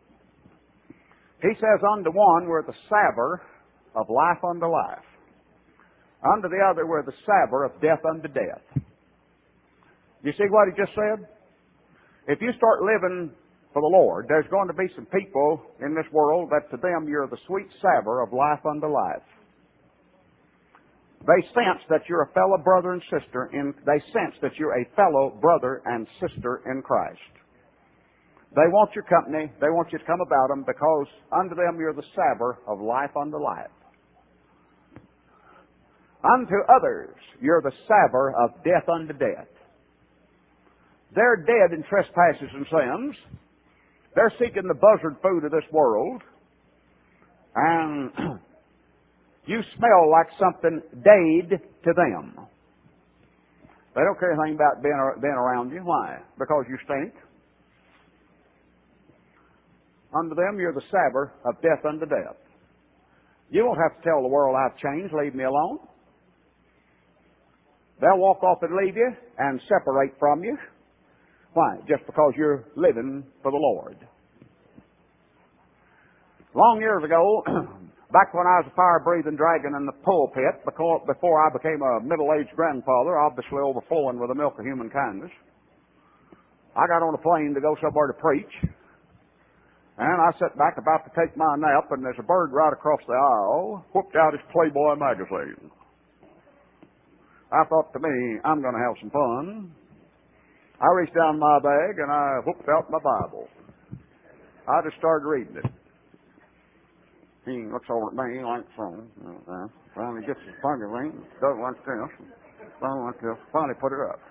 He says, unto one we're the savor of life unto life. Unto the other we're the savor of death unto death. You see what he just said? If you start living for the Lord, there's going to be some people in this world that to them you're the sweet savor of life unto life. They sense that you're a fellow brother and sister in, they sense that you're a fellow brother and sister in Christ. They want your company. They want you to come about them because unto them you're the savor of life unto life. Unto others you're the savor of death unto death. They're dead in trespasses and sins. They're seeking the buzzard food of this world. And you smell like something dead to them. They don't care anything about being, being around you. Why? Because you stink. Unto them you're the savor of death unto death. You won't have to tell the world I've changed, leave me alone. They'll walk off and leave you and separate from you. Why? Just because you're living for the Lord. Long years ago, back when I was a fire-breathing dragon in the pulpit, before I became a middle-aged grandfather, obviously overflowing with the milk of human kindness, I got on a plane to go somewhere to preach. And I sat back about to take my nap, and there's a bird right across the aisle, whooped out his Playboy magazine. I thought to me, I'm going to have some fun. I reached down my bag, and I whooped out my Bible. I just started reading it. He looks over at me like so. Uh, finally gets his magazine, does like this, does like this, finally put it up.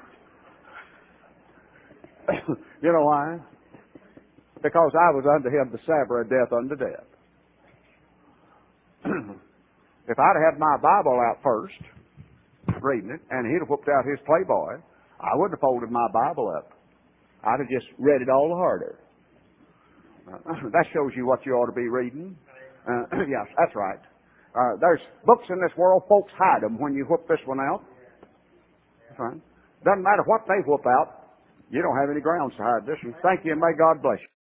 You know why? Because I was unto him the savor of death unto death. If I'd have had my Bible out first, reading it, and he'd have whooped out his Playboy, I wouldn't have folded my Bible up. I'd have just read it all the harder. Uh, that shows you what you ought to be reading. Uh, yes, that's right. Uh, there's books in this world, folks hide them when you whoop this one out. That's right. Doesn't matter what they whoop out, you don't have any grounds to hide this one. Thank you, and may God bless you.